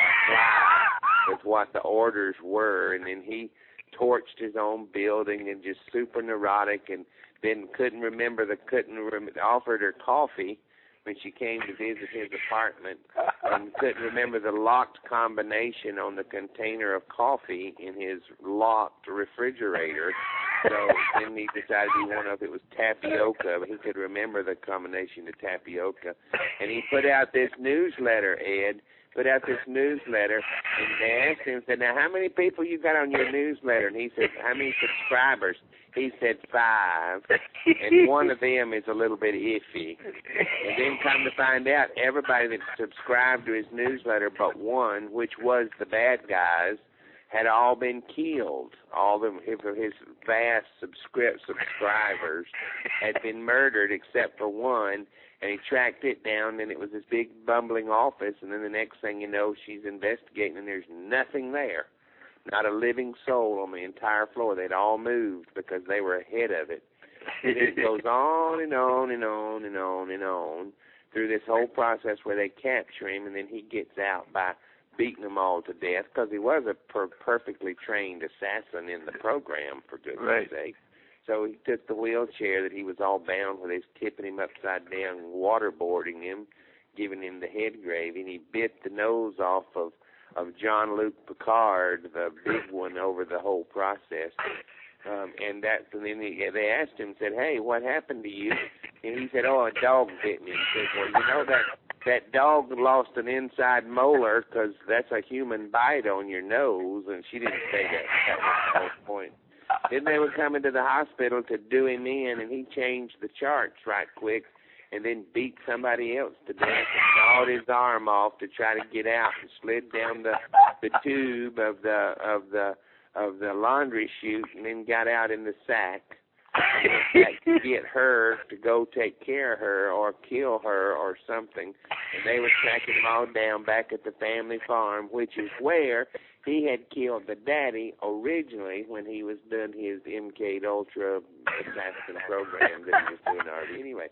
fly with what the orders were. And then he torched his own building and just super neurotic, and then couldn't remember the couldn't rem- offered her coffee when she came to visit his apartment, and couldn't remember the locked combination on the container of coffee in his locked refrigerator. So then he decided he wanted, if it was tapioca, but he could remember the combination to tapioca. And he put out this newsletter, Ed, put out this newsletter, and they asked him, said, now, how many people you got on your newsletter? And he said, how many subscribers? He said five, and one of them is a little bit iffy. And then come to find out, everybody that subscribed to his newsletter but one, which was the bad guys, had all been killed. All of his vast subscript subscribers had been murdered except for one, and he tracked it down, and it was this big bumbling office, and then the next thing you know, she's investigating, and there's nothing there. Not a living soul on the entire floor. They'd all moved because they were ahead of it. And it goes on and on and on and on and on through this whole process where they capture him, and then he gets out by beating them all to death because he was a per- perfectly trained assassin in the program, for goodness right. sake. So he took the wheelchair that he was all bound with, he's tipping him upside down, waterboarding him, giving him the head gravy, and he bit the nose off of of Jean-Luc Picard, the big one, over the whole process. Um, and that, and then he, they asked him, said, hey, what happened to you? And he said, oh, a dog bit me. He said, well, you know, that, that dog lost an inside molar because that's a human bite on your nose. And she didn't say that. That was the whole point. Then they were coming to the hospital to do him in, and he changed the charts right quick, and then beat somebody else to death and gnawed his arm off to try to get out, and slid down the the tube of the of the of the laundry chute, and then got out in the sack to get her to go take care of her or kill her or something. And they were tracking them all down back at the family farm, which is where he had killed the daddy originally when he was doing his M K Ultra assassin program that he was doing already anyway.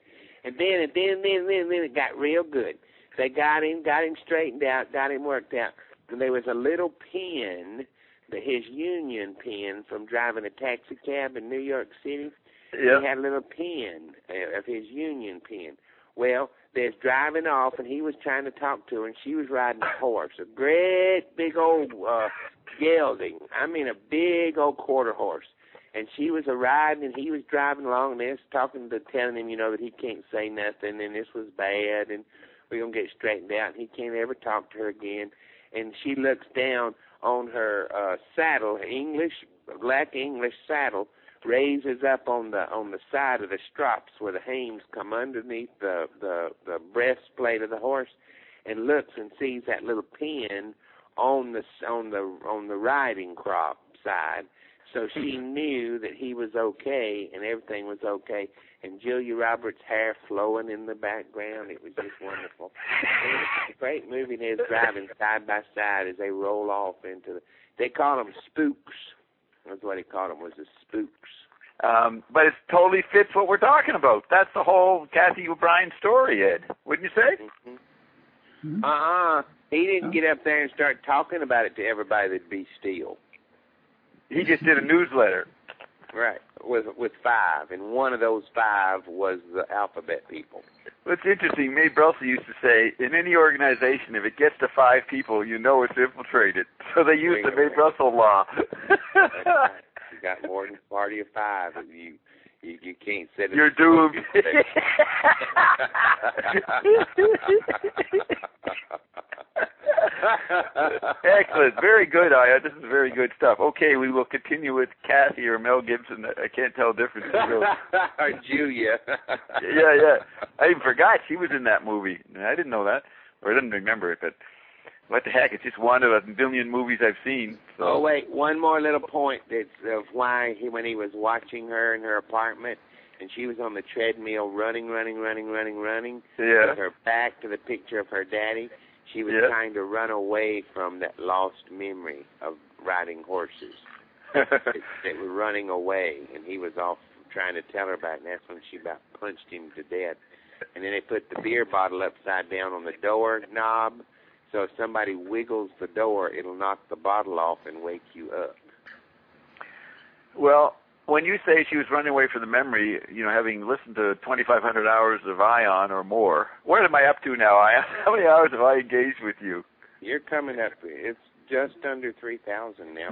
And then, and then, then, then, then it got real good. They got him, got him straightened out, got him worked out. And there was a little pin, the, his union pin from driving a taxi cab in New York City. Yep. He had a little pin uh, of his union pin. Well, they're driving off, and he was trying to talk to her, and she was riding a horse, a great big old uh, gelding. I mean, a big old quarter horse. And she was a riding, and he was driving along, and they was talking to, telling him, you know, that he can't say nothing, and this was bad, and we're going to get straightened out, and he can't ever talk to her again. And she looks down on her uh, saddle, English, black English saddle, raises up on the on the side of the strops where the hames come underneath the, the, the breastplate of the horse, and looks and sees that little pin on the on the on the riding crop side. So she knew that he was okay and everything was okay. And Julia Roberts' hair flowing in the background. It was just wonderful. It was a great movie. They're driving side by side as they roll off into the. They call them spooks. That's what he called them, was the spooks. Um, but it totally fits what we're talking about. That's the whole Cathy O'Brien story, Ed. Wouldn't you say? Mm-hmm. Uh-uh. He didn't get up there and start talking about it to everybody that'd be still. He just did a newsletter. Right, with with five, and one of those five was the alphabet people. Well, it's interesting. Mae Brussel used to say, in any organization, if it gets to five people, you know it's infiltrated. So they use the Mae Brussel law. That's right. You got more than a party of five, and you you, you can't set it. You're doomed. Excellent. Very good, Aya. This is very good stuff. Okay, we will continue with Cathy or Mel Gibson. I can't tell the difference. Or Julia. yeah, yeah. I even forgot she was in that movie. I didn't know that, or I didn't remember it, but what the heck? It's just one of a billion movies I've seen. So. Oh, wait. One more little point that's of why he, when he was watching her in her apartment, and she was on the treadmill running, running, running, running, running, yeah. with her back to the picture of her daddy. She was yeah. trying to run away from that lost memory of riding horses. They were running away, and he was off trying to tell her about it, and that's when she about punched him to death. And then they put the beer bottle upside down on the door knob, so if somebody wiggles the door, it'll knock the bottle off and wake you up. Well, when you say she was running away from the memory, you know, having listened to twenty-five hundred hours of Ion or more, what am I up to now, Ion? How many hours have I engaged with you? You're coming up, it's just under three thousand now.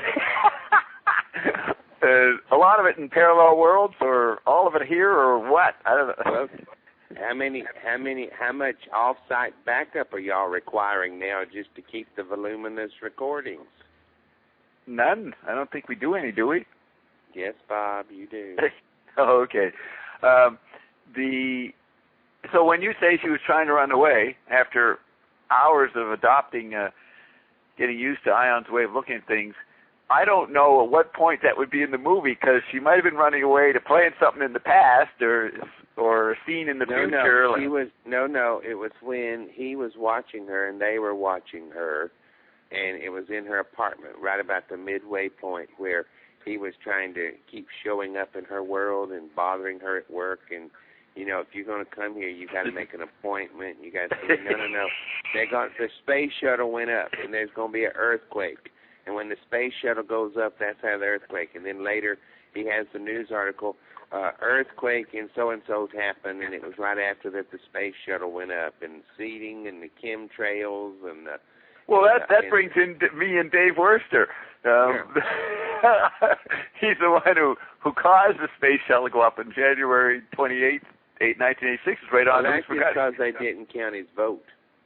uh, a lot of it in parallel worlds, or all of it here, or what? I don't know. Well, how many, how many, how much off-site backup are y'all requiring now just to keep the voluminous recordings? None. I don't think we do any, do we? Yes, Bob, you do. Oh, okay. Um, the so when you say she was trying to run away after hours of adopting, uh, getting used to Ion's way of looking at things, I don't know at what point that would be in the movie, because she might have been running away to playing something in the past or or a scene in the no, future. No, she was no, no. It was when he was watching her and they were watching her, and it was in her apartment, right about the midway point where he was trying to keep showing up in her world and bothering her at work. And, you know, if you're going to come here, you got to make an appointment. You got to say, no, no, no. They're going, the space shuttle went up, and there's going to be an earthquake. And when the space shuttle goes up, that's how the earthquake. And then later he has the news article, uh, earthquake and so-and-so's happened, and it was right after that the space shuttle went up, and seating and the chemtrails and the... Well, that uh, that and, brings in me and Dave Worcester. Um, yeah. He's the one who, who caused the space shuttle to go up on January twenty-eighth, nineteen eighty-six. It's right on. Well, that's because they didn't count his vote.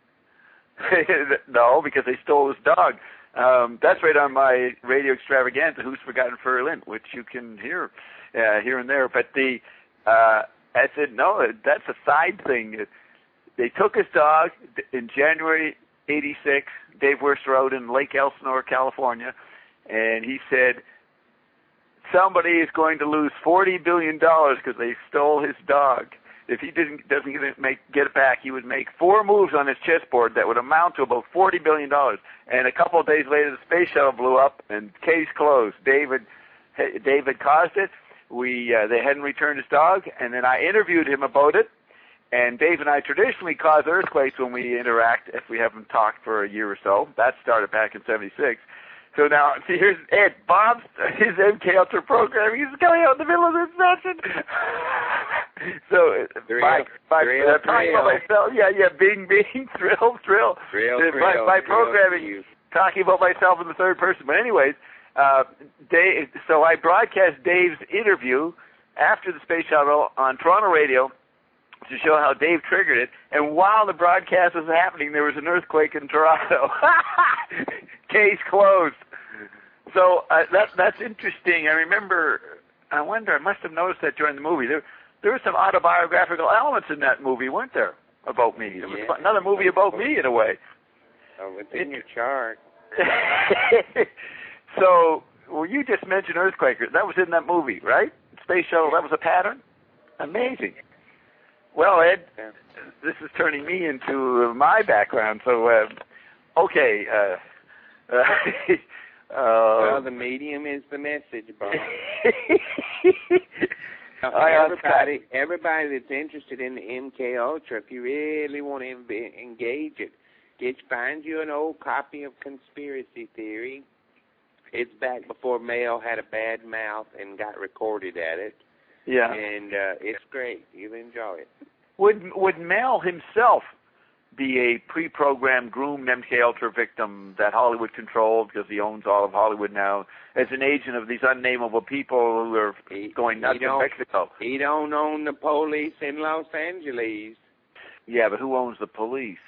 No, because they stole his dog. Um, that's right on my radio extravaganza, Who's Forgotten Furlin, which you can hear uh, here and there. But the uh, I said, no, that's a side thing. They took his dog in January eighty-six. Dave Worcester out in Lake Elsinore, California, and he said somebody is going to lose forty billion dollars because they stole his dog. If he didn't doesn't get it, make, get it back, he would make four moves on his chessboard that would amount to about forty billion dollars. And a couple of days later, the space shuttle blew up, and case closed. David David caused it. We uh, they hadn't returned his dog, and then I interviewed him about it. And Dave and I traditionally cause earthquakes when we interact if we haven't talked for a year or so. That started back in seventy-six. So now, see, here's Ed. Bob's, his M K Ultra program, he's coming out in the middle of this session. So, thrill, by, by thrill, uh, talking thrill. about myself, yeah, yeah, bing, bing, thrill, thrill. Thrill, Uh, thrill, by, by thrill programming, you. talking about myself in the third person. But anyways, uh, Dave, so I broadcast Dave's interview after the space shuttle on Toronto radio to show how Dave triggered it. And while the broadcast was happening, there was an earthquake in Toronto. Case closed. So uh, that, that's interesting. I remember, I wonder, I must have noticed that during the movie. There, there were some autobiographical elements in that movie, weren't there, about me? It was Yeah. another movie about me, in a way. Oh, within your chart. So, well, you just mentioned Earthquakers. That was in that movie, right? Space Shuttle, that was a pattern? Amazing. Well, Ed, Yeah. this is turning me into my background. So, uh, okay. Uh, uh, Well, uh, the medium is the message, Bob. Now, I everybody, everybody that's interested in the M K Ultra, if you really want to env- engage it, get find you an old copy of Conspiracy Theory. It's back before Mel had a bad mouth and got recorded at it. yeah. And uh, it's great. You'll enjoy it. Would would Mel himself be a pre-programmed, groomed M K Ultra victim that Hollywood controlled because he owns all of Hollywood now, as an agent of these unnameable people who are He, going nuts he in don't, Mexico? He don't own the police in Los Angeles. Yeah, but who owns the police?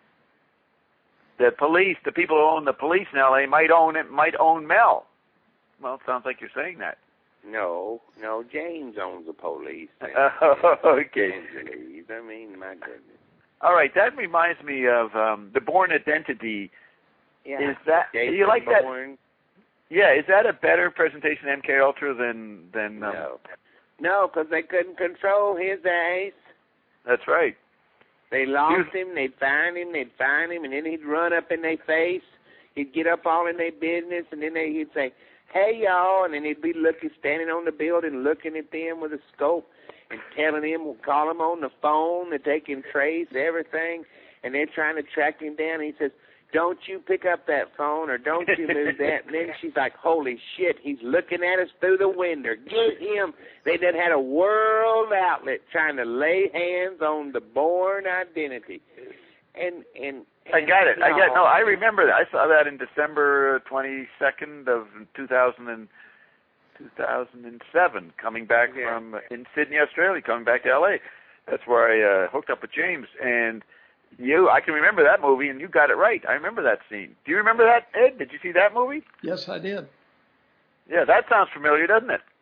The police, the people who own the police in L A might own it, might own Mel. Well, it sounds like you're saying that. No, no, James owns the police. in Oh, okay. Los Angeles. I mean, my goodness. All right, that reminds me of um, the Bourne Identity. Yeah. Is that Jason do you like that? Bourne. Yeah, is that a better presentation of M K Ultra than than? Um, No, no, because they couldn't control his ass. That's right. They lost him. They'd find him. They'd find him, and then he'd run up in their face. He'd get up all in their business, and then they, he'd say, "Hey, y'all," and then he'd be looking, standing on the building, looking at them with a scope, and telling him, we'll call him on the phone that they can trace everything, and they're trying to track him down. And he says, "Don't you pick up that phone, or don't you move that." And then she's like, "Holy shit, he's looking at us through the window. Get him." They done had a world outlet trying to lay hands on the Bourne Identity. And, and, and I got it. I got no. no, I remember that. I saw that in December twenty second of two thousand and two thousand and seven, coming back Yeah. from in Sydney, Australia, coming back to L A. That's where I uh, hooked up with James. And you, I can remember that movie, and you got it right. I remember that scene. Do you remember that, Ed? Did you see that movie? Yes, I did. Yeah, that sounds familiar, doesn't it?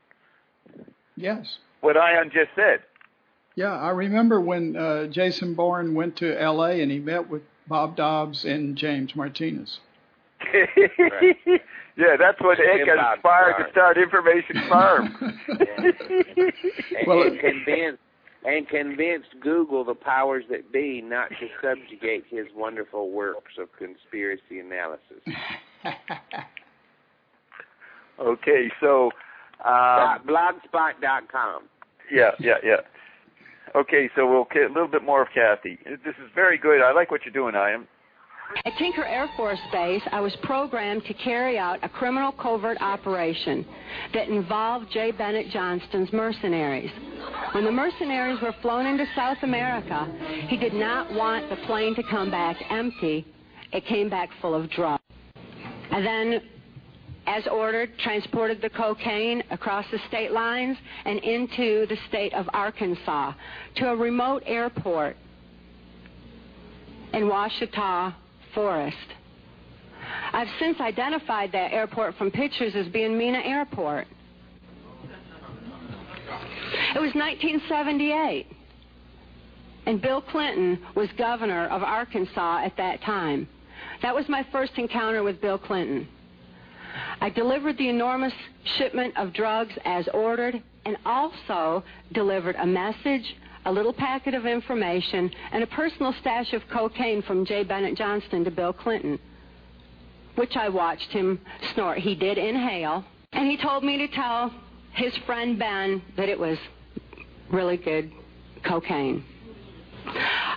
Yes. What Ion just said. Yeah, I remember when uh, Jason Bourne went to L A and he met with Bob Dobbs and James Martinez. Right. Yeah, that's what Ed got inspired to start Information Farm. and, Well, and convinced and convinced Google, the powers that be, not to subjugate his wonderful works of conspiracy analysis. Okay, so um, Blogspot dot com. yeah, yeah, yeah. Okay, so we'll get a little bit more of Kathy. This is very good. I like what you're doing, I am. At Tinker Air Force Base, I was programmed to carry out a criminal covert operation that involved J. Bennett Johnston's mercenaries. When the mercenaries were flown into South America, he did not want the plane to come back empty. It came back full of drugs. And then, as ordered, transported the cocaine across the state lines and into the state of Arkansas to a remote airport in Ouachita Forest. I've since identified that airport from pictures as being Mena Airport. It was nineteen seventy-eight, and Bill Clinton was governor of Arkansas at that time. That was my first encounter with Bill Clinton. I delivered the enormous shipment of drugs as ordered, and also delivered a message, a little packet of information, and a personal stash of cocaine from J. Bennett Johnston to Bill Clinton, which I watched him snort. He did inhale, and he told me to tell his friend Ben that it was really good cocaine.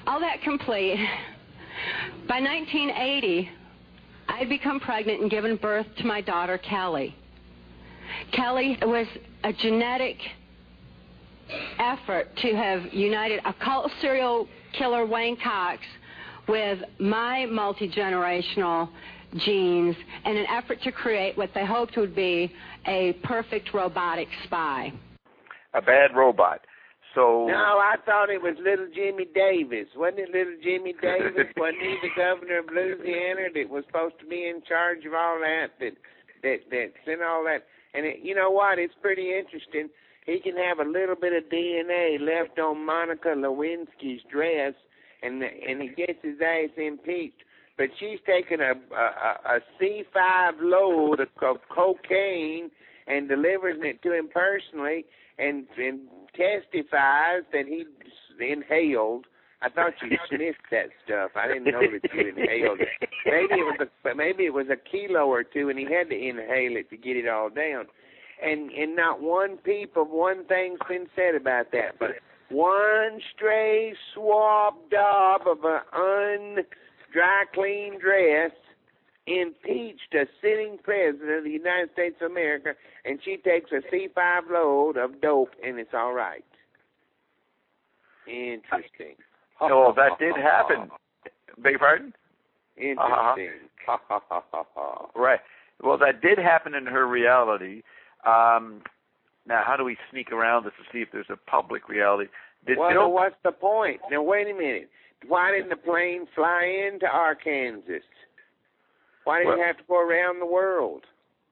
All that complete, by nineteen eighty, I had become pregnant and given birth to my daughter, Kelly. Kelly was a genetic effort to have united a cult serial killer, Wayne Cox, with my multi-generational genes in an effort to create what they hoped would be a perfect robotic spy. A bad robot. So no, I thought it was little Jimmy Davis. Wasn't it little Jimmy Davis? Wasn't he the governor of Louisiana that was supposed to be in charge of all that, that that that sent all that? And it, you know what? It's pretty interesting. He can have a little bit of D N A left on Monica Lewinsky's dress, and and he gets his ass impeached. But she's taken a a, a C five load of, of cocaine and delivers it to him personally, and and testifies that he inhaled. I thought you sniffed that stuff. I didn't know that you inhaled it. Maybe it was a, maybe it was a kilo or two, and he had to inhale it to get it all down. And and not one peep of one thing's been said about that, but one stray swab daub of an un-dry clean dress impeached a sitting president of the United States of America, and she takes a C five load of dope, and it's all right. Interesting. Oh, that did happen. Beg your pardon? Interesting. Uh-huh. Right. Well, that did happen in her reality. Um, now, how do we sneak around this to see if there's a public reality? Did well, Bill... what's the point? Now, wait a minute. Why didn't the plane fly into Arkansas? Why did well, it have to go around the world?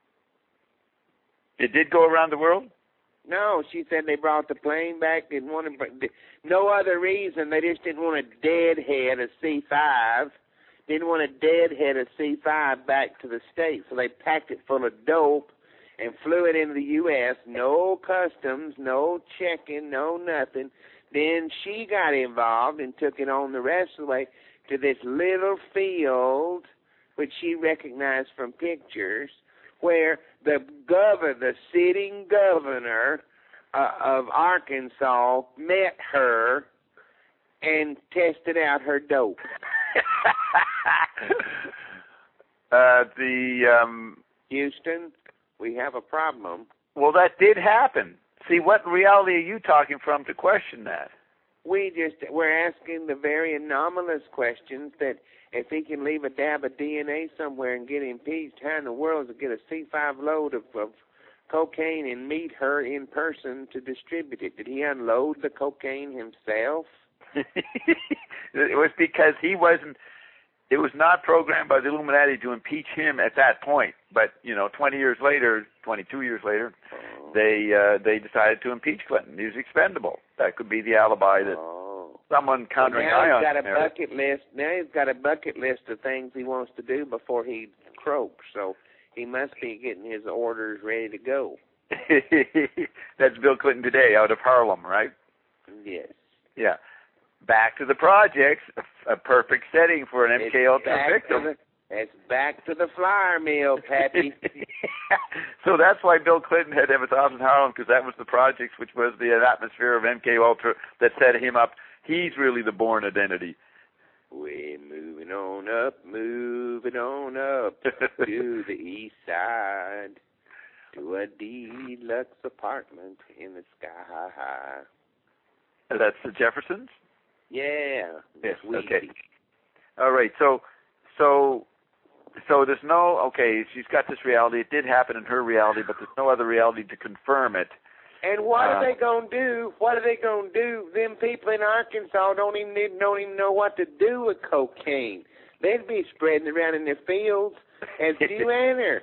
It did go around the world? No, she said they brought the plane back. Didn't want to. No other reason. They just didn't want to deadhead a C five. Didn't want to deadhead a C five back to the States, so they packed it full of dope and flew it into the U S No customs, no checking, no nothing. Then she got involved and took it on the rest of the way to this little field, which she recognized from pictures, where the governor, the sitting governor uh, of Arkansas, met her and tested out her dope. uh, the um, Houston, we have a problem. Well, that did happen. See, what reality are you talking from to question that? We just we're asking the very anomalous questions that if he can leave a dab of D N A somewhere and get impeached, how in the world does it get a C five load of, of cocaine and meet her in person to distribute it? Did he unload the cocaine himself? It was because he wasn't, it was not programmed by the Illuminati to impeach him at that point. But, you know, twenty years later, twenty-two years later, oh. they uh, they decided to impeach Clinton. He was expendable. That could be the alibi that oh. someone countering well, now ion. He's got a bucket list. Now he's got a bucket list of things he wants to do before he croaks. So he must be getting his orders ready to go. That's Bill Clinton today out of Harlem, right? Yes. Yeah. Back to the projects, a perfect setting for an M K Ultra victim. The, it's back to the flour mill, Pappy. So that's why Bill Clinton had to have his office in Harlem, because that was the projects, which was the atmosphere of M K Ultra that set him up. He's really the Bourne identity. We're moving on up, moving on up to the east side, to a deluxe apartment in the sky. That's the Jeffersons? Yeah. Yes. Sweetie. Okay. All right. So, so, so there's no. Okay, she's got this reality. It did happen in her reality, but there's no other reality to confirm it. And what uh, are they gonna do? What are they gonna do? Them people in Arkansas don't even don't even know what to do with cocaine. They'd be spreading it around in their fields as you enter.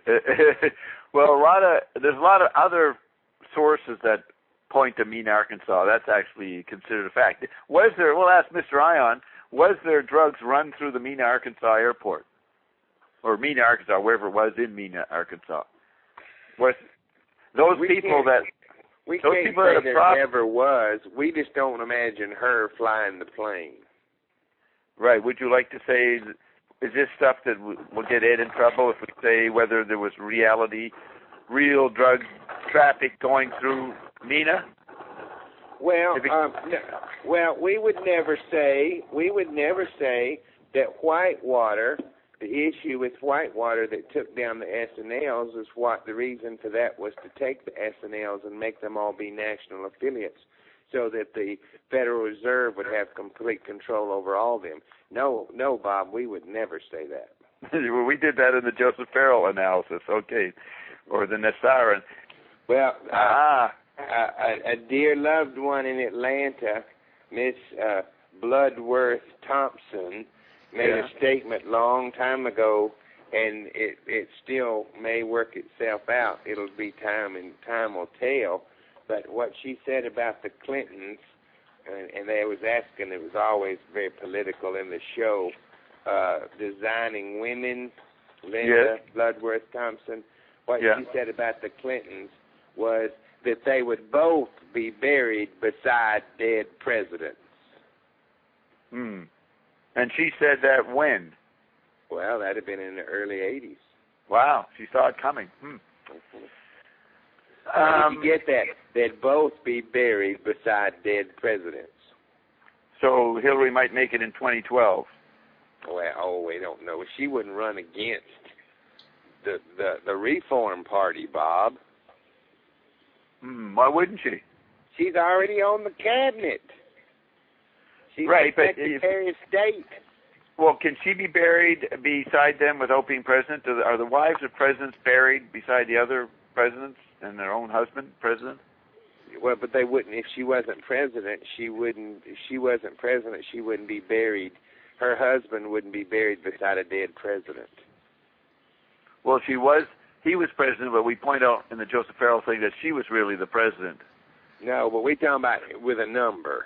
Well, a lot of there's a lot of other sources that point to Mena, Arkansas. That's actually considered a fact. Was there, we'll ask Mister Ion, was there drugs run through the Mena, Arkansas airport? Or Mena, Arkansas, wherever it was in Mena, Arkansas? Was those we people that... We those can't people say that there prop- never was. We just don't imagine her flying the plane. Right. Would you like to say, is this stuff that will get Ed in trouble if we say whether there was reality, real drug traffic going through Mena? Well, um, no, well, we would never say we would never say that Whitewater, the issue with Whitewater that took down the S N Ls, is what the reason for that was to take the S N Ls and make them all be national affiliates, so that the Federal Reserve would have complete control over all of them. No, no, Bob, we would never say that. Well, we did that in the Joseph Farrell analysis, okay, or the Nassaran. Well, uh, ah. a, a dear loved one in Atlanta, Miss uh, Bloodworth Thompson, made yeah. a statement long time ago, and it it still may work itself out. It'll be time, and time will tell. But what she said about the Clintons, and, and they was asking, it was always very political in the show, uh, designing women, Linda yes. Bloodworth Thompson, what yeah. she said about the Clintons was that they would both be buried beside dead presidents. Hmm. And she said that when? Well, that had been in the early eighties. Wow, she saw it coming. Hmm. How Um, did you get that? They'd both be buried beside dead presidents. So Hillary might make it in twenty twelve. Well, oh, we don't know. She wouldn't run against the the, the Reform Party, Bob. Hmm, why wouldn't she? She's already on the cabinet. She's right, the but Secretary if, of State. Well, can she be buried beside them without being president? Are the, are the wives of presidents buried beside the other presidents and their own husband, president? Well, but they wouldn't. If she wasn't president, she wouldn't. If she wasn't president, she wouldn't be buried. Her husband wouldn't be buried beside a dead president. Well, she was. He was president, but we point out in the Joseph Farrell thing that she was really the president. No, but we're talking about with a number.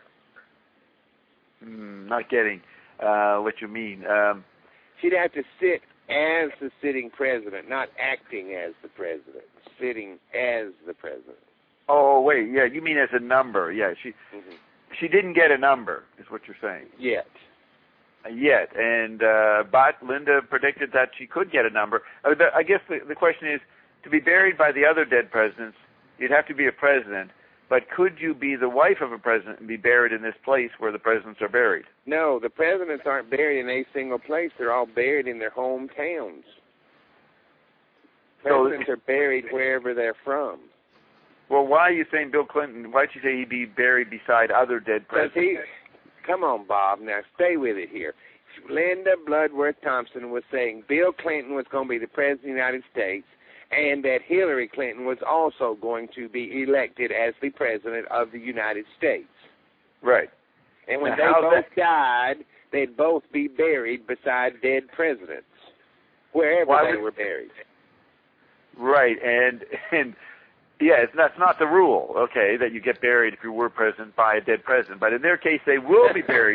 Mm, not getting uh, what you mean. Um, She'd have to sit as the sitting president, not acting as the president. Sitting as the president. oh wait, yeah, you mean as a number? Yeah, she Mm-hmm. she didn't get a number, is what you're saying. Yet. Yet, and uh, but Linda predicted that she could get a number. Uh, the, I guess the, the question is, to be buried by the other dead presidents, you'd have to be a president. But could you be the wife of a president and be buried in this place where the presidents are buried? No, the presidents aren't buried in a single place. They're all buried in their hometowns. Presidents so, are buried wherever they're from. Well, why are you saying Bill Clinton? Why'd you say he'd be buried beside other dead presidents? He, come on, Bob. Now stay with it here. Linda Bloodworth Thompson was saying Bill Clinton was going to be the president of the United States, and that Hillary Clinton was also going to be elected as the president of the United States. Right. And when now, they both that... died, they'd both be buried beside dead presidents, wherever Why they would... were buried. Right, and and yeah, it's, that's not the rule, okay, that you get buried if you were president by a dead president. But in their case, they will be buried.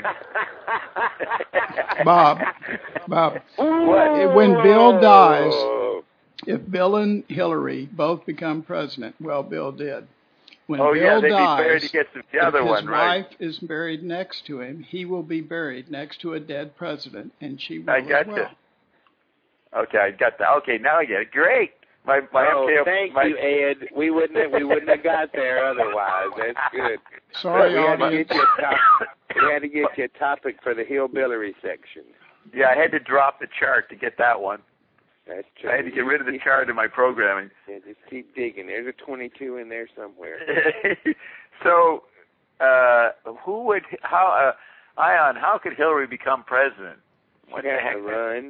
Bob, Bob, when Bill dies, if Bill and Hillary both become president, well, Bill did. When oh, Bill yeah, they'd dies, be buried against the other if his one, right? wife is buried next to him, he will be buried next to a dead president, and she will I as got well. you. Okay, I got that. Okay, now I get it. Great. My, my oh, M K O, thank my, you, Ed. We wouldn't have, we wouldn't have got there otherwise. That's good. Sorry, we had, to audience. get you a top, we had to get you a topic for the hillbilly section. Yeah, I had to drop the chart to get that one. That's true. I had to get rid of the chart in my programming. Yeah, just keep digging. There's a twenty-two in there somewhere. So, uh, who would, how, uh, Ion, how could Hillary become president? What She'd the have heck? to run.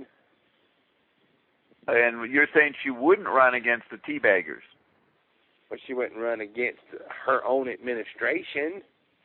And you're saying she wouldn't run against the teabaggers? But she wouldn't run against her own administration.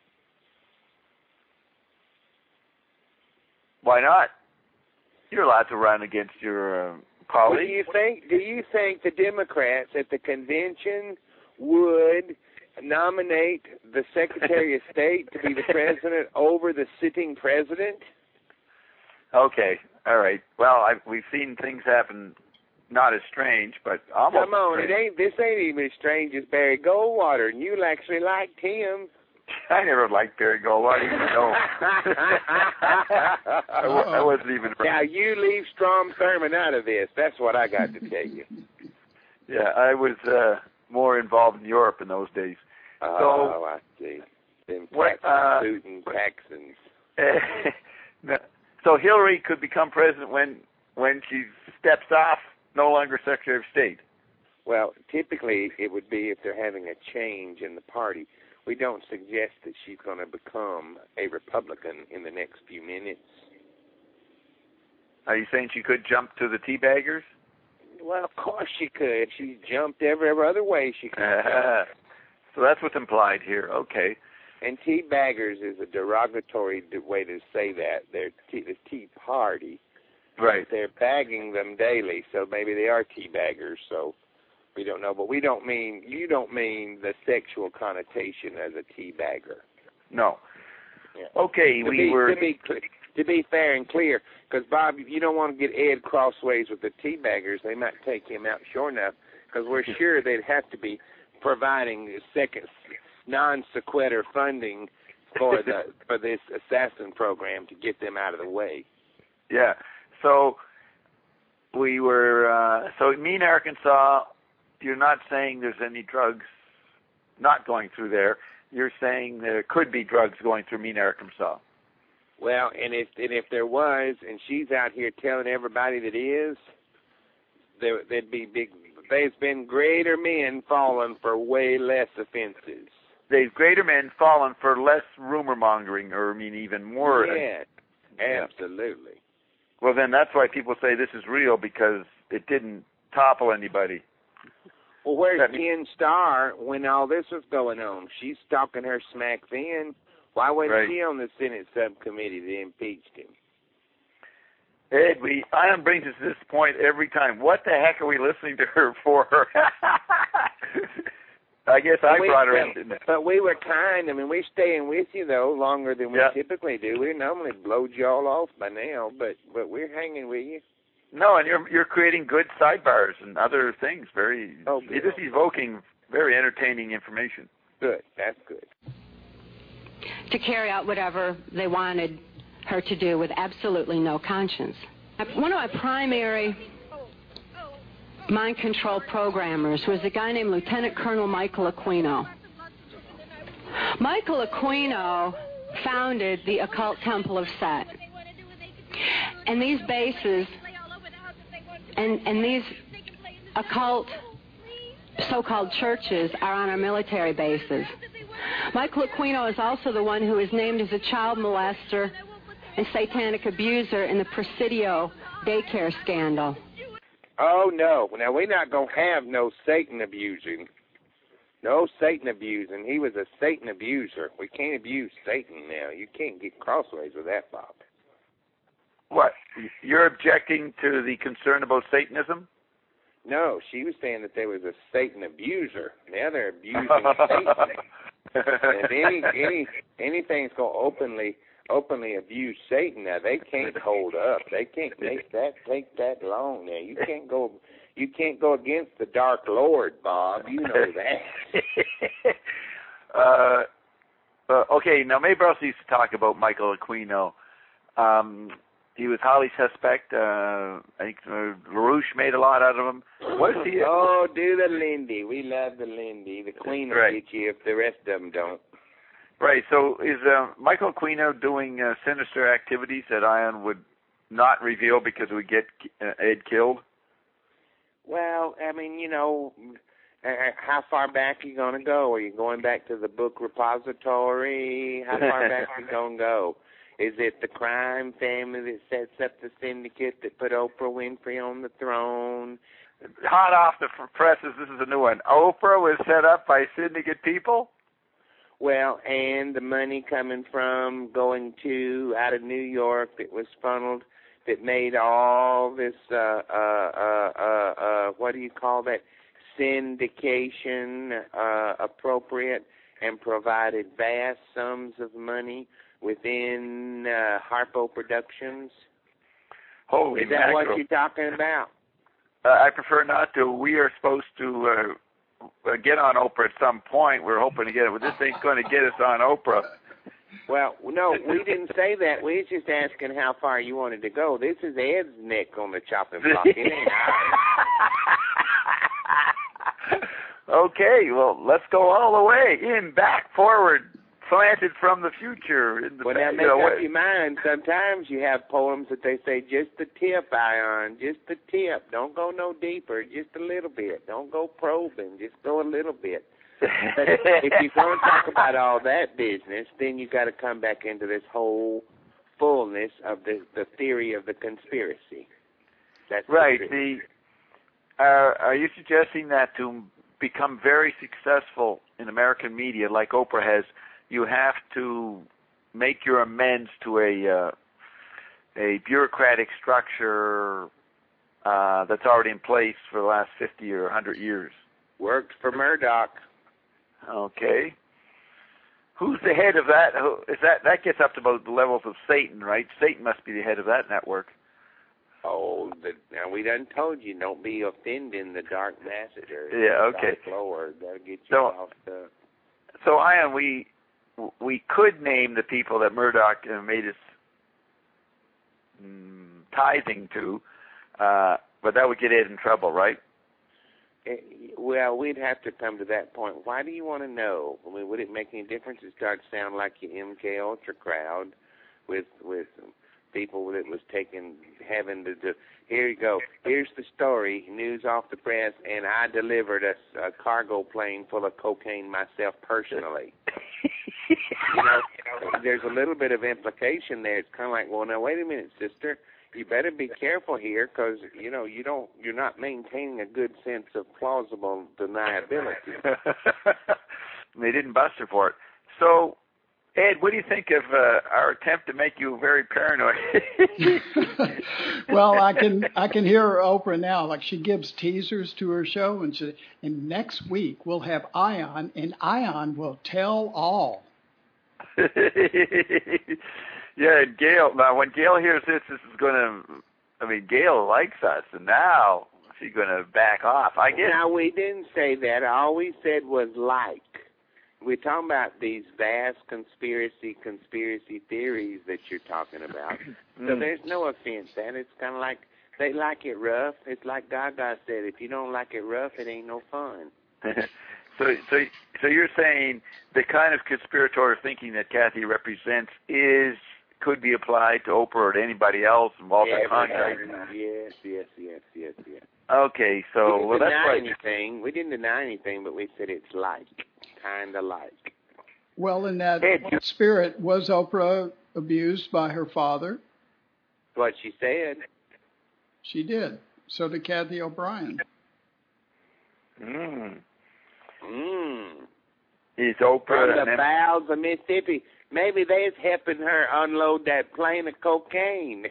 Why not? You're allowed to run against your uh, colleagues. Well, do you think? Do you think the Democrats at the convention would nominate the Secretary of State to be the president over the sitting president? Okay, all right. Well, I, we've seen things happen. Not as strange, but almost. Come on, strange. it ain't. This ain't even as strange as Barry Goldwater, and you actually liked him. I never liked Barry Goldwater, even though I, I wasn't even. Now you leave Strom Thurmond out of this. That's what I got to tell you. Yeah, I was uh, more involved in Europe in those days. Oh, I see. Them What, uh, Putin Texans. no. So Hillary could become president when when she steps off, no longer Secretary of State. Well, typically it would be if they're having a change in the party. We don't suggest that she's going to become a Republican in the next few minutes. Are you saying she could jump to the teabaggers? Well, of course she could. She jumped every, every other way she could. Uh, so that's what's implied here. Okay. And teabaggers is a derogatory way to say that. They're tea, the tea party. Right. They're bagging them daily, so maybe they are teabaggers. So we don't know, but we don't mean you don't mean the sexual connotation as a teabagger. No. Yeah. Okay, to we be, were to be to be fair and clear, because Bob, if you don't want to get Ed crossways with the teabaggers, they might take him out sure enough, because we're sure they'd have to be providing second non sequitur funding for the for this assassin program to get them out of the way. Yeah. So we were uh, so in Mean, Arkansas. You're not saying there's any drugs not going through there. You're saying there could be drugs going through Mean, Arkansas. Well, and if and if there was, and she's out here telling everybody that is, there there'd be big. There's been greater men fallen for way less offenses. There's greater men fallen for less rumor mongering, or I mean even more. Yeah, absolutely. Well, then that's why people say this is real, because it didn't topple anybody. Well, where's Ken Starr when all this was going on? She's talking her smack then. Why wasn't right. she on the Senate subcommittee that impeached him? Ed, we Ion brings us to this point every time. What the heck are we listening to her for? I guess I we, brought her but, in. But we were kind. I mean, we're staying with you, though, longer than we yeah. typically do. We normally blowed you all off by now, but, but we're hanging with you. No, and you're you're creating good sidebars and other things. Very, oh, it is evoking very entertaining information. Good, that's good. To carry out whatever they wanted her to do with absolutely no conscience. One of my primary mind control programmers was a guy named Lieutenant Colonel Michael Aquino. Michael Aquino founded the occult Temple of Set. And these bases and, and these occult so-called churches are on our military bases. Michael Aquino is also the one who is named as a child molester and satanic abuser in the Presidio daycare scandal. Oh, no. Now, we're not going to have no Satan abusing. No Satan abusing. He was a Satan abuser. We can't abuse Satan now. You can't get crossways with that, Bob. What? You're objecting to the concern about Satanism? No, she was saying that there was a Satan abuser. Now they're abusing Satan. And if any, any, anything's going to openly openly abuse Satan, now they can't hold up. They can't make that take that long. Now you can't go you can't go against the Dark Lord, Bob. You know that. uh, uh, okay, now Mae Burles used to talk about Michael Aquino. Um, he was highly suspect. Uh, I think uh, LaRouche made a lot out of him. What is he? Oh, do the Lindy. We love the Lindy. The Queen will right. get you if the rest of them don't. Right. So is uh, Michael Aquino doing uh, sinister activities that Ion would not reveal because it would get uh, Ed killed? Well, I mean, you know, uh, how far back are you going to go? Are you going back to the book repository? How far back are you going to go? Is it the crime family that sets up the syndicate that put Oprah Winfrey on the throne? Hot off the presses, this is a new one. Oprah was set up by syndicate people? Well, and the money coming from going to out of New York that was funneled, that made all this, uh, uh, uh, uh, uh, what do you call that, syndication uh, appropriate, and provided vast sums of money within uh, Harpo Productions. Holy Is that mackerel. what you're talking about? Uh, I prefer not to. We are supposed to uh, get on Oprah at some point. We're hoping to get it, but this ain't going to get us on Oprah. Well, no, we didn't say that. We was just asking how far you wanted to go. This is Ed's neck on the chopping block. It ain't ours. Okay, well, let's go all the way. In, back, forward, planted from the future. In the well, now you make know, up your mind. Sometimes you have poems that they say, just the tip, Ion, just the tip. Don't go no deeper, just a little bit. Don't go probing, just go a little bit. But if you're going to talk about all that business, then you got to come back into this whole fullness of the, the theory of the conspiracy. That's right. The, uh, are you suggesting that to become very successful in American media, like Oprah has, you have to make your amends to a uh, a bureaucratic structure uh, that's already in place for the last fifty or one hundred years? Worked for Murdoch. Okay. Who's the head of that? Who, is that that gets up to about the levels of Satan, right? Satan must be the head of that network. Oh, the, now we done told you, don't be offending the Dark Massacre. Yeah, okay. Dark Lord, that'll get you so, off the... So, Ian, we we could name the people that Murdoch uh, made his mm, tithing to, uh, but that would get Ed in trouble, right? Well, we'd have to come to that point. Why do you want to know? I mean, would it make any difference? It started to sound like your M K Ultra crowd with with people that was taking, having to do, here you go, here's the story, news off the press, and I delivered a, a cargo plane full of cocaine myself personally. you, know, you know, there's a little bit of implication there. It's kind of like, well, now, wait a minute, sister. You better be careful here because, you know, you don't, you're not maintaining a good sense of plausible deniability. They didn't bust her for it. So, Ed, what do you think of uh, our attempt to make you very paranoid? Well, I can I can hear Oprah now. Like, she gives teasers to her show, and she, and next week we'll have Ion, and Ion will tell all. Yeah, and Gail. Now, when Gail hears this, this is going to. I mean, Gail likes us, and now she's going to back off. I guess. Now, we didn't say that. All we said was like. We're talking about these vast conspiracy conspiracy theories that you're talking about. So Mm. there's no offense, and it's kind of like they like it rough. It's like Gaga said, if you don't like it rough, it ain't no fun. so, so, so you're saying the kind of conspiratorial thinking that Kathy represents is could be applied to Oprah or to anybody else involved in contract. Yes, yes, yes, yes, yes. Okay, so we didn't well, that's deny right. anything. We didn't deny anything, but we said it's like, kind of like. Well, in that Ed, you- spirit, was Oprah abused by her father? What she said. She did. So did Kathy O'Brien. Mm. Mm. Is Oprah From an the em- bowels of Mississippi. Maybe they's helping her unload that plane of cocaine.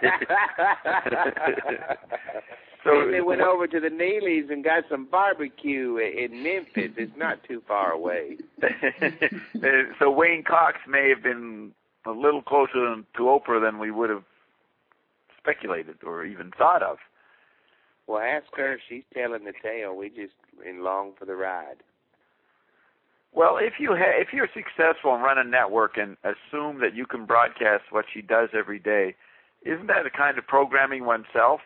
So Maybe they went over to the Neelys and got some barbecue in Memphis. It's not too far away. So Wayne Cox may have been a little closer to Oprah than we would have speculated or even thought of. Well, ask her if she's telling the tale. We just in long for the ride. Well, if you ha- if you're successful and run a network and assume that you can broadcast what she does every day, isn't that a kind of programming oneself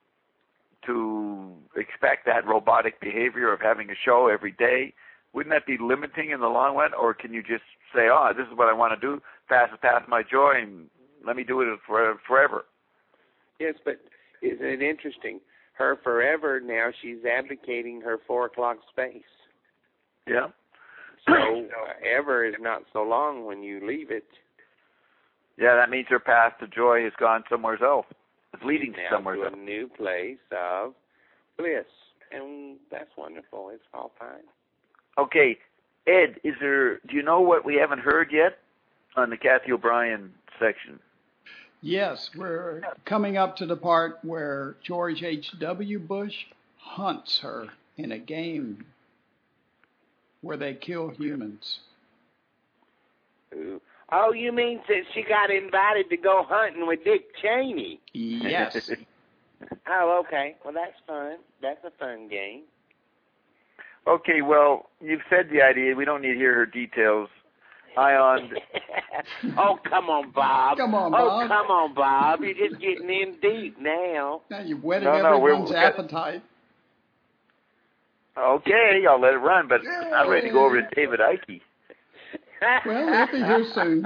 to expect that robotic behavior of having a show every day? Wouldn't that be limiting in the long run, or can you just say, "Oh, this is what I want to do, pass it past my joy, and let me do it for forever"? Yes, but isn't it interesting? Her forever now, she's abdicating her four o'clock space. Yeah. So uh, ever is not so long when you leave it. Yeah, that means her path to joy has gone somewhere else. It's leading to now somewhere to else. a new place of bliss, and that's wonderful. It's all fine. Okay, Ed, is there? Do you know what we haven't heard yet on the Kathy O'Brien section? Yes, we're coming up to the part where George H W. Bush hunts her in a game where they kill humans. Ooh. Oh, you mean since she got invited to go hunting with Dick Cheney? Yes. Oh, okay. Well, that's fun. That's a fun game. Okay, well, you've said the idea. We don't need to hear her details. Ion. Oh, come on, Bob. Come on, Oh, Bob. come on, Bob. You're just getting in deep now. Now you're whetting No, no, we're- everyone's we're- appetite. Okay, I'll let it run, but I'm ready to go over to David Icke. Well, he'll be here soon.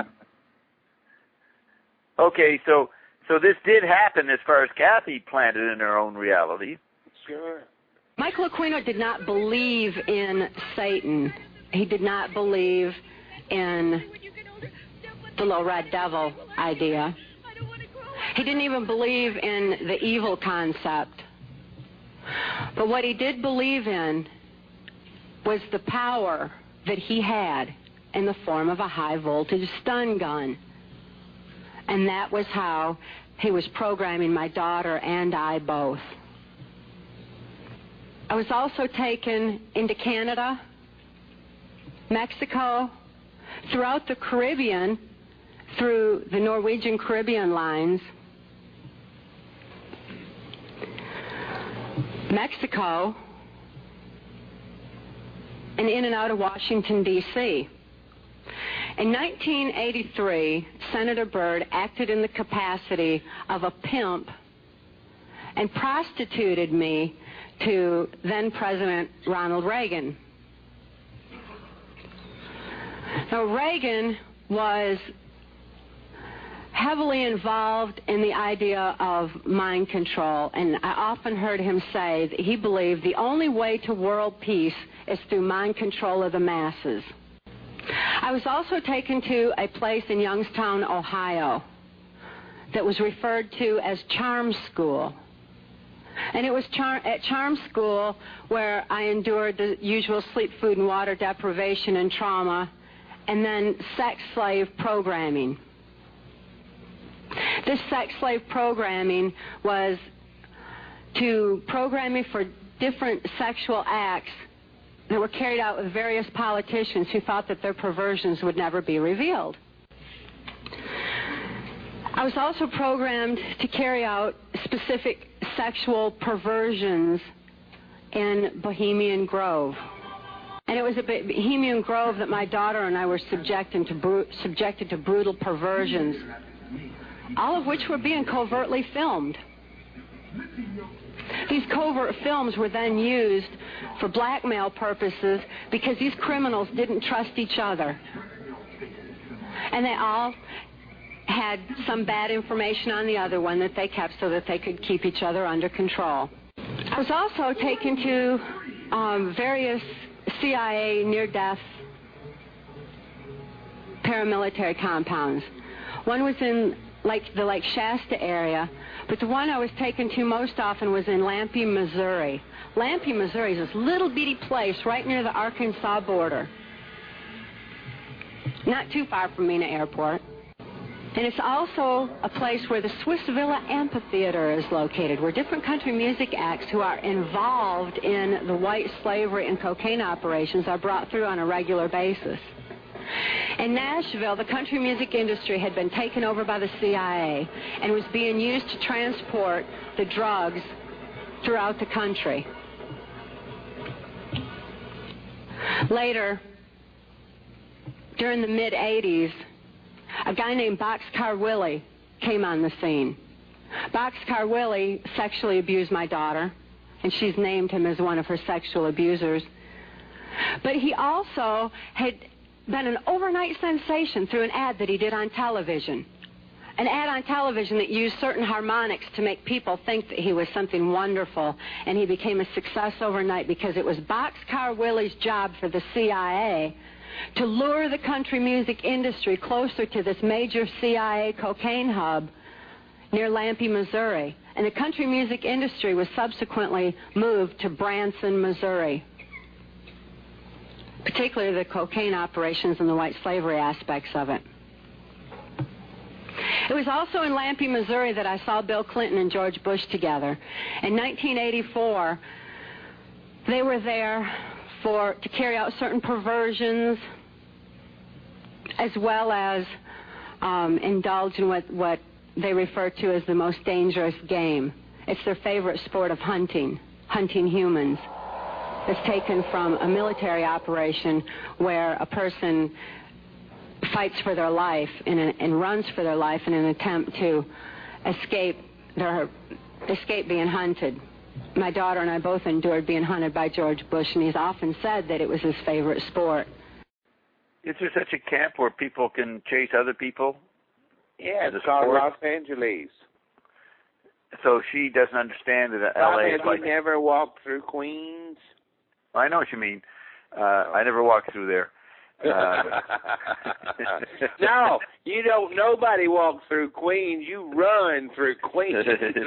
Okay, so so this did happen as far as Kathy planted in her own reality. Sure. Michael Aquino did not believe in Satan. He did not believe in the low red devil idea. He didn't even believe in the evil concept. But what he did believe in was the power that he had in the form of a high voltage stun gun. And that was how he was programming my daughter and I both. I was also taken into Canada, Mexico, throughout the Caribbean, through the Norwegian Caribbean lines, Mexico, and in and out of Washington, D C In nineteen eighty-three, Senator Byrd acted in the capacity of a pimp and prostituted me to then-President Ronald Reagan. Now, Reagan was heavily involved in the idea of mind control, and I often heard him say that he believed the only way to world peace is through mind control of the masses. I was also taken to a place in Youngstown, Ohio, that was referred to as Charm School. And it was char- at Charm School where I endured the usual sleep, food, and water deprivation and trauma, and then sex slave programming. This sex slave programming was to program me for different sexual acts that were carried out with various politicians who thought that their perversions would never be revealed. I was also programmed to carry out specific sexual perversions in Bohemian Grove. And it was at Bohemian Grove that my daughter and I were subjected to, bru- subjected to brutal perversions, all of which were being covertly filmed. These covert films were then used for blackmail purposes because these criminals didn't trust each other. And they all had some bad information on the other one that they kept so that they could keep each other under control. I was also taken to um, various C I A near-death paramilitary compounds. One was in like the Lake Shasta area, but the one I was taken to most often was in Lampe, Missouri. Lampe, Missouri is this little bitty place right near the Arkansas border, not too far from Mena Airport. And it's also a place where the Swiss Villa Amphitheater is located, where different country music acts who are involved in the white slavery and cocaine operations are brought through on a regular basis. In Nashville, the country music industry had been taken over by the C I A and was being used to transport the drugs throughout the country. Later, during the mid eighties, a guy named Boxcar Willie came on the scene. Boxcar Willie sexually abused my daughter, and she's named him as one of her sexual abusers. But he also had been an overnight sensation through an ad that he did on television. An ad on television that used certain harmonics to make people think that he was something wonderful, and he became a success overnight because it was Boxcar Willie's job for the C I A to lure the country music industry closer to this major C I A cocaine hub near Lampe, Missouri. And the country music industry was subsequently moved to Branson, Missouri, particularly the cocaine operations and the white slavery aspects of it. It was also in Lampe, Missouri that I saw Bill Clinton and George Bush together. In nineteen eighty-four, they were there for to carry out certain perversions, as well as um, indulge in what, what they refer to as the most dangerous game. It's their favorite sport of hunting, hunting humans. It's taken from a military operation where a person fights for their life in an, and runs for their life in an attempt to escape their escape being hunted. My daughter and I both endured being hunted by George Bush, and he's often said that it was his favorite sport. Is there such a camp where people can chase other people? Yeah, As a it's called sport? Los Angeles. So she doesn't understand that L A Bob, is have like... you never walked through Queens? I know what you mean. Uh, I never walked through there. Uh, no, you don't. Nobody walks through Queens. You run through Queens.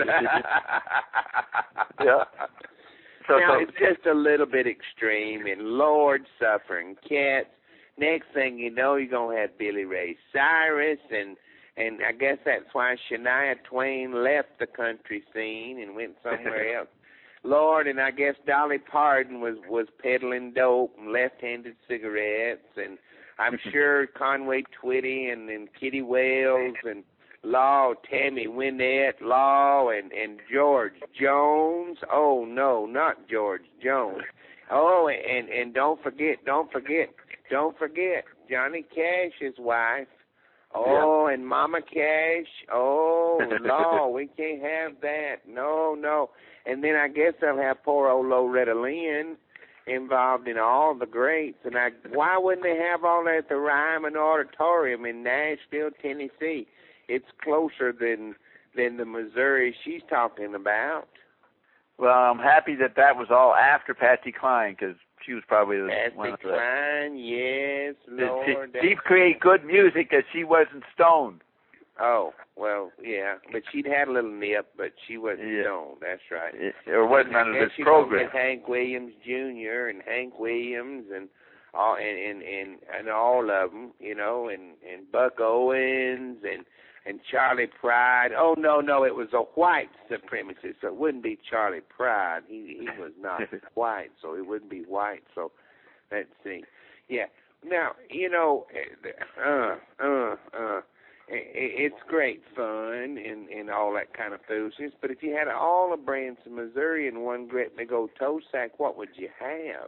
yeah. So, now so, it's just a little bit extreme, and Lord suffering cats. Next thing you know, you're gonna have Billy Ray Cyrus, and and I guess that's why Shania Twain left the country scene and went somewhere else. Lord, and I guess Dolly Parton was, was peddling dope and left-handed cigarettes, and I'm sure Conway Twitty and, and Kitty Wales and Law, Tammy Wynette, Law, and, and George Jones. Oh, no, not George Jones. Oh, and, and don't forget, don't forget, don't forget Johnny Cash's wife. Oh, and Mama Cash. Oh, Law, we can't have that. No, no. And then I guess they'll have poor old Loretta Lynn involved in all the greats. And I, why wouldn't they have all that at the Ryman Auditorium in Nashville, Tennessee? It's closer than than the Missouri she's talking about. well, I'm happy that that was all after Patsy Cline, because she was probably the Patsy one of the... Cline, yes, Lord. She, she created good music because she wasn't stoned. Oh, well, yeah, but she'd had a little nip, but she wasn't Yeah. stoned. That's right. It, or wasn't under And this she program. had Hank Williams Junior and Hank Williams and all and and and, and all of them, you know, and and Buck Owens and and Charlie Pride. Oh no, no, it was a white supremacist, so it wouldn't be Charlie Pride. He he was not white, so it wouldn't be white. So let's see. Yeah. Now you know, uh, uh, uh. It's great fun and, and all that kind of foolishness, but if you had all of Branson, Missouri in one great big old toe sack, what would you have?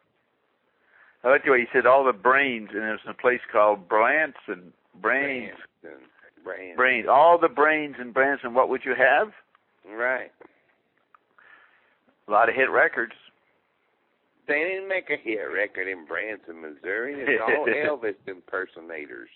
I like the way you said all the brains, and there's a place called Branson. Brains. Branson. Branson. Brains. All the brains in Branson, what would you have? Right. A lot of hit records. They didn't make a hit record in Branson, Missouri. It's all Elvis impersonators.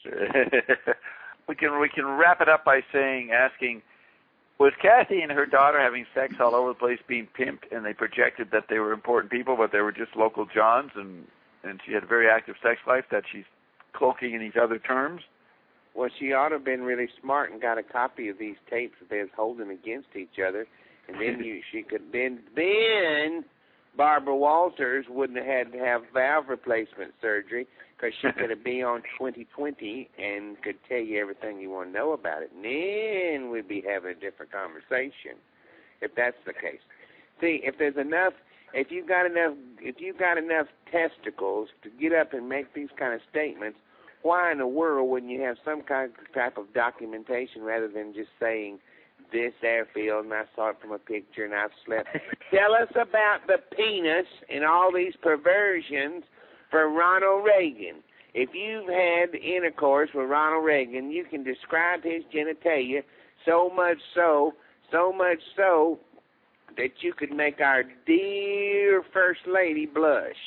we can we can wrap it up by saying, asking, was Kathy and her daughter having sex all over the place, being pimped, and they projected that they were important people, but they were just local Johns, and, and she had a very active sex life that she's cloaking in these other terms? Well, she ought to have been really smart and got a copy of these tapes that they was holding against each other, and then you she could then then Barbara Walters wouldn't have had to have valve replacement surgery because she could have been on twenty twenty and could tell you everything you want to know about it. And then we'd be having a different conversation if that's the case. See, if there's enough, if you've got enough, if you've got enough testicles to get up and make these kind of statements, why in the world wouldn't you have some kind of type of documentation rather than just saying, this airfield, and I saw it from a picture, and I've slept. Tell us about the penis and all these perversions for Ronald Reagan. If you've had intercourse with Ronald Reagan, you can describe his genitalia so much so, so much so, that you could make our dear First Lady blush,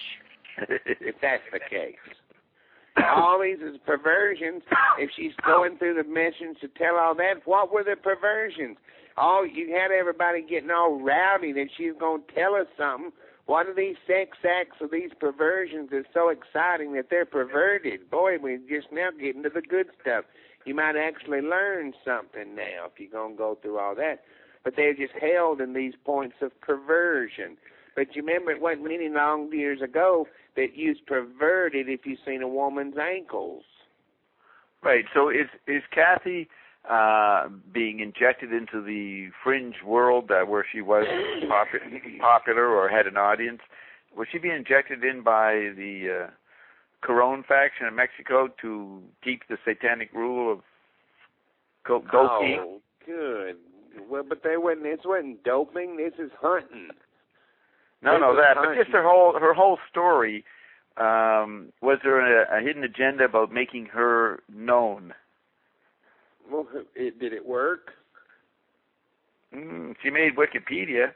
if that's the case. All these is perversions. If she's going through the missions to tell all that, what were the perversions? Oh, you had everybody getting all rowdy that she's going to tell us something. What are these sex acts of these perversions that's so exciting that they're perverted? Boy, we're just now getting to the good stuff. You might actually learn something now if you're going to go through all that. But they're just held in these points of perversion. But you remember it wasn't many long years ago that you was perverted if you seen a woman's ankles. Right. So is is Kathy uh, being injected into the fringe world uh, where she was popu- popular or had an audience? Was she being injected in by the uh, Corona faction in Mexico to keep the satanic rule of go- doping? Oh, good. Well, but they wasn't. This wasn't doping. This is hunting. No, no, that. But just her whole her whole story. Um, was there a, a hidden agenda about making her known? Well, it, did it work? Mm, she made Wikipedia.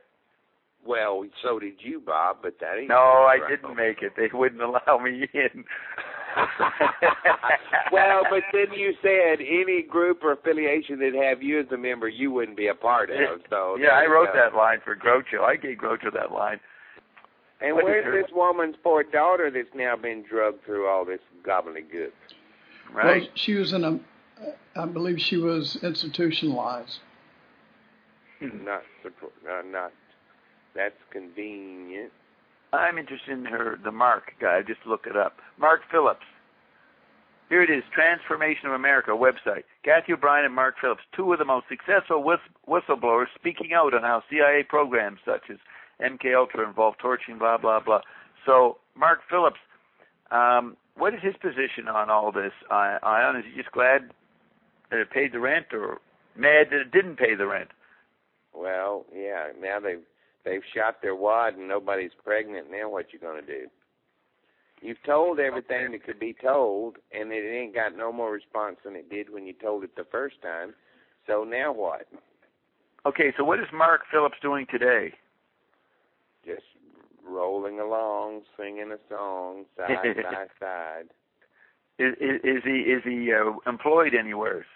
Well, so did you, Bob. But that ain't. No, I right. didn't make it. They wouldn't allow me in. Well, but then you said any group or affiliation that have you as a member, you wouldn't be a part of. So yeah, I wrote that line for Groucho. I gave Groucho that line. And what where's this woman's poor daughter that's now been drugged through all this gobbledygook? Right. Well, she was in a, I believe she was institutionalized. Not, uh, not. That's convenient. I'm interested in her, the Mark guy. Just look it up. Mark Phillips. Here it is, Transformation of America website. Kathy O'Brien and Mark Phillips, two of the most successful whist- whistleblowers, speaking out on how C I A programs such as M K Ultra involve torturing, blah, blah, blah. So, Mark Phillips, um, what is his position on all this? I, Ion, is he just glad that it paid the rent, or mad that it didn't pay the rent? Well, yeah, now they've, they've shot their wad and nobody's pregnant. Now what you going to do? You've told everything that could be told, and it ain't got no more response than it did when you told it the first time. So now what? Okay, so what is Mark Phillips doing today? Just rolling along, singing a song, side by side. Is, is, is he is he uh, employed anywhere?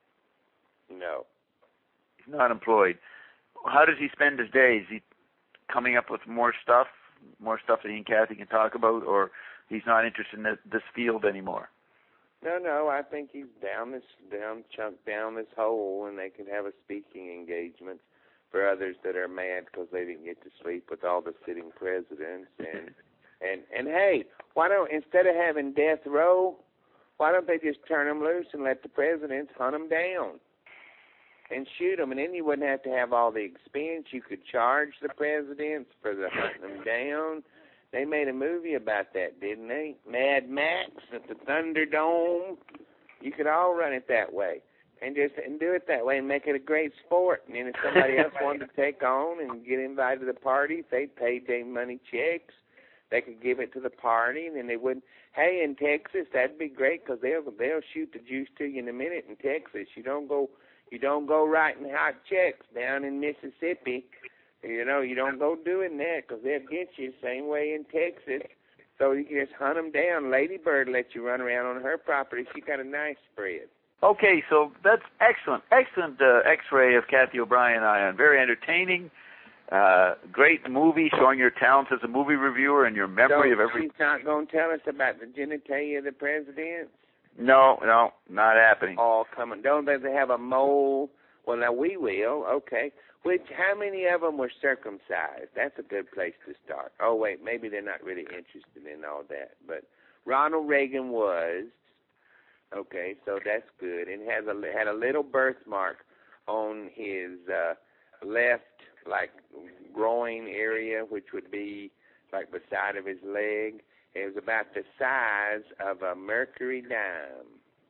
No. He's not employed. How does he spend his days? Is he coming up with more stuff, more stuff that he and Kathy can talk about, or he's not interested in this, this field anymore? No, no, I think he's down this, down, chunked down this hole, and they can have a speaking engagement for others that are mad because they didn't get to sleep with all the sitting presidents. And, and, and hey, why don't, instead of having death row, why don't they just turn them loose and let the presidents hunt them down and shoot them? And then you wouldn't have to have all the expense. You could charge the presidents for the hunting them down. They made a movie about that, didn't they? Mad Max at the Thunderdome. You could all run it that way. And just and do it that way and make it a great sport. And then if somebody else wanted to take on and get invited to the party, if they paid their money checks, they could give it to the party, and then they wouldn't. Hey, in Texas, that'd be great because they'll they'll shoot the juice to you in a minute in Texas. You don't go you don't go writing hot checks down in Mississippi. You know, you don't go doing that because they'll get you the same way in Texas. So you can just hunt them down. Lady Bird lets you run around on her property. She got a nice spread. Okay, so that's excellent, excellent uh, X-ray of Kathy O'Brien, Ion. Very entertaining, uh, great movie showing your talents as a movie reviewer and your memory so of every... she's not going to tell us about the genitalia of the president? No, no, not happening. Oh, come on. Don't they have a mole? Well, now we will. Okay. Which, how many of them were circumcised? That's a good place to start. Oh, wait, maybe they're not really interested in all that. But Ronald Reagan was... Okay, so that's good. And has a had a little birthmark on his uh, left, like groin area, which would be like the side of his leg. It was about the size of a mercury dime.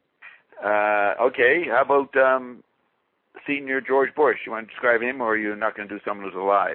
Uh, okay, how about um, Senior George Bush? You want to describe him, or are you not going to do someone who's alive?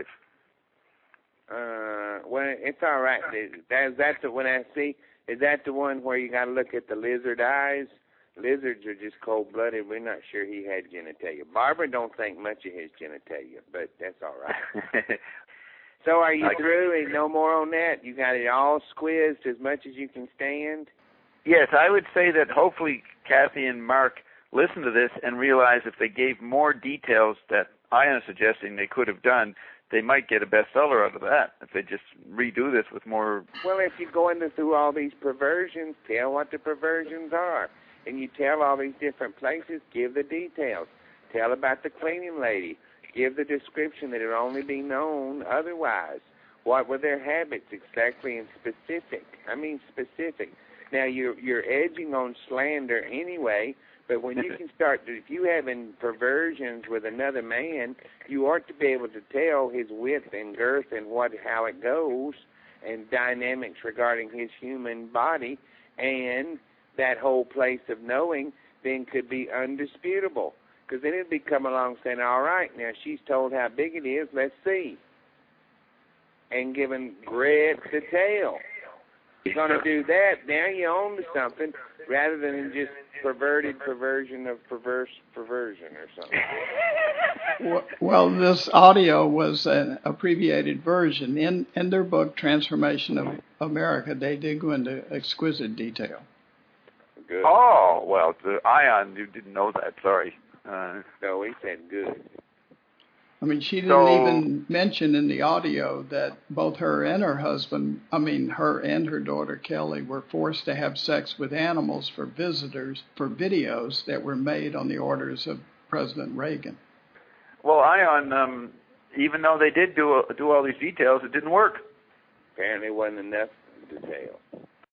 Uh, well, it's all right. That, that's the one I see. Is that the one where you got to look at the lizard eyes? Lizards are just cold-blooded. We're not sure he had genitalia. Barbara don't think much of his genitalia, but that's all right. So are you like, through? And no more on that? You got it all squeezed as much as you can stand? Yes, I would say that hopefully Kathy and Mark listen to this and realize if they gave more details that I am suggesting they could have done, they might get a bestseller out of that if they just redo this with more... Well, if you go into through all these perversions, tell what the perversions are. And you tell all these different places, give the details. Tell about the cleaning lady. Give the description that it only be known otherwise. What were their habits exactly and specific? I mean specific. Now, you're, you're edging on slander anyway, but when you can start, if you having perversions with another man, you ought to be able to tell his width and girth and what how it goes and dynamics regarding his human body, and that whole place of knowing then could be undisputable. Because then it'd be coming along saying, all right, now she's told how big it is, let's see. And giving great detail. You're going to do that, now you're on to something, rather than just perverted perversion of perverse perversion or something. Well, this audio was an abbreviated version. In, in their book, Transformation of America, they did go into exquisite detail. good. Oh, well, the Ion, you didn't know that. Sorry. Uh, no, he said good. I mean, she didn't So- even mention in the audio that both her and her husband, I mean, her and her daughter Kelly, were forced to have sex with animals for visitors, for videos that were made on the orders of President Reagan. well, Ion, um, even though they did do do all these details, it didn't work. Apparently wasn't enough detail.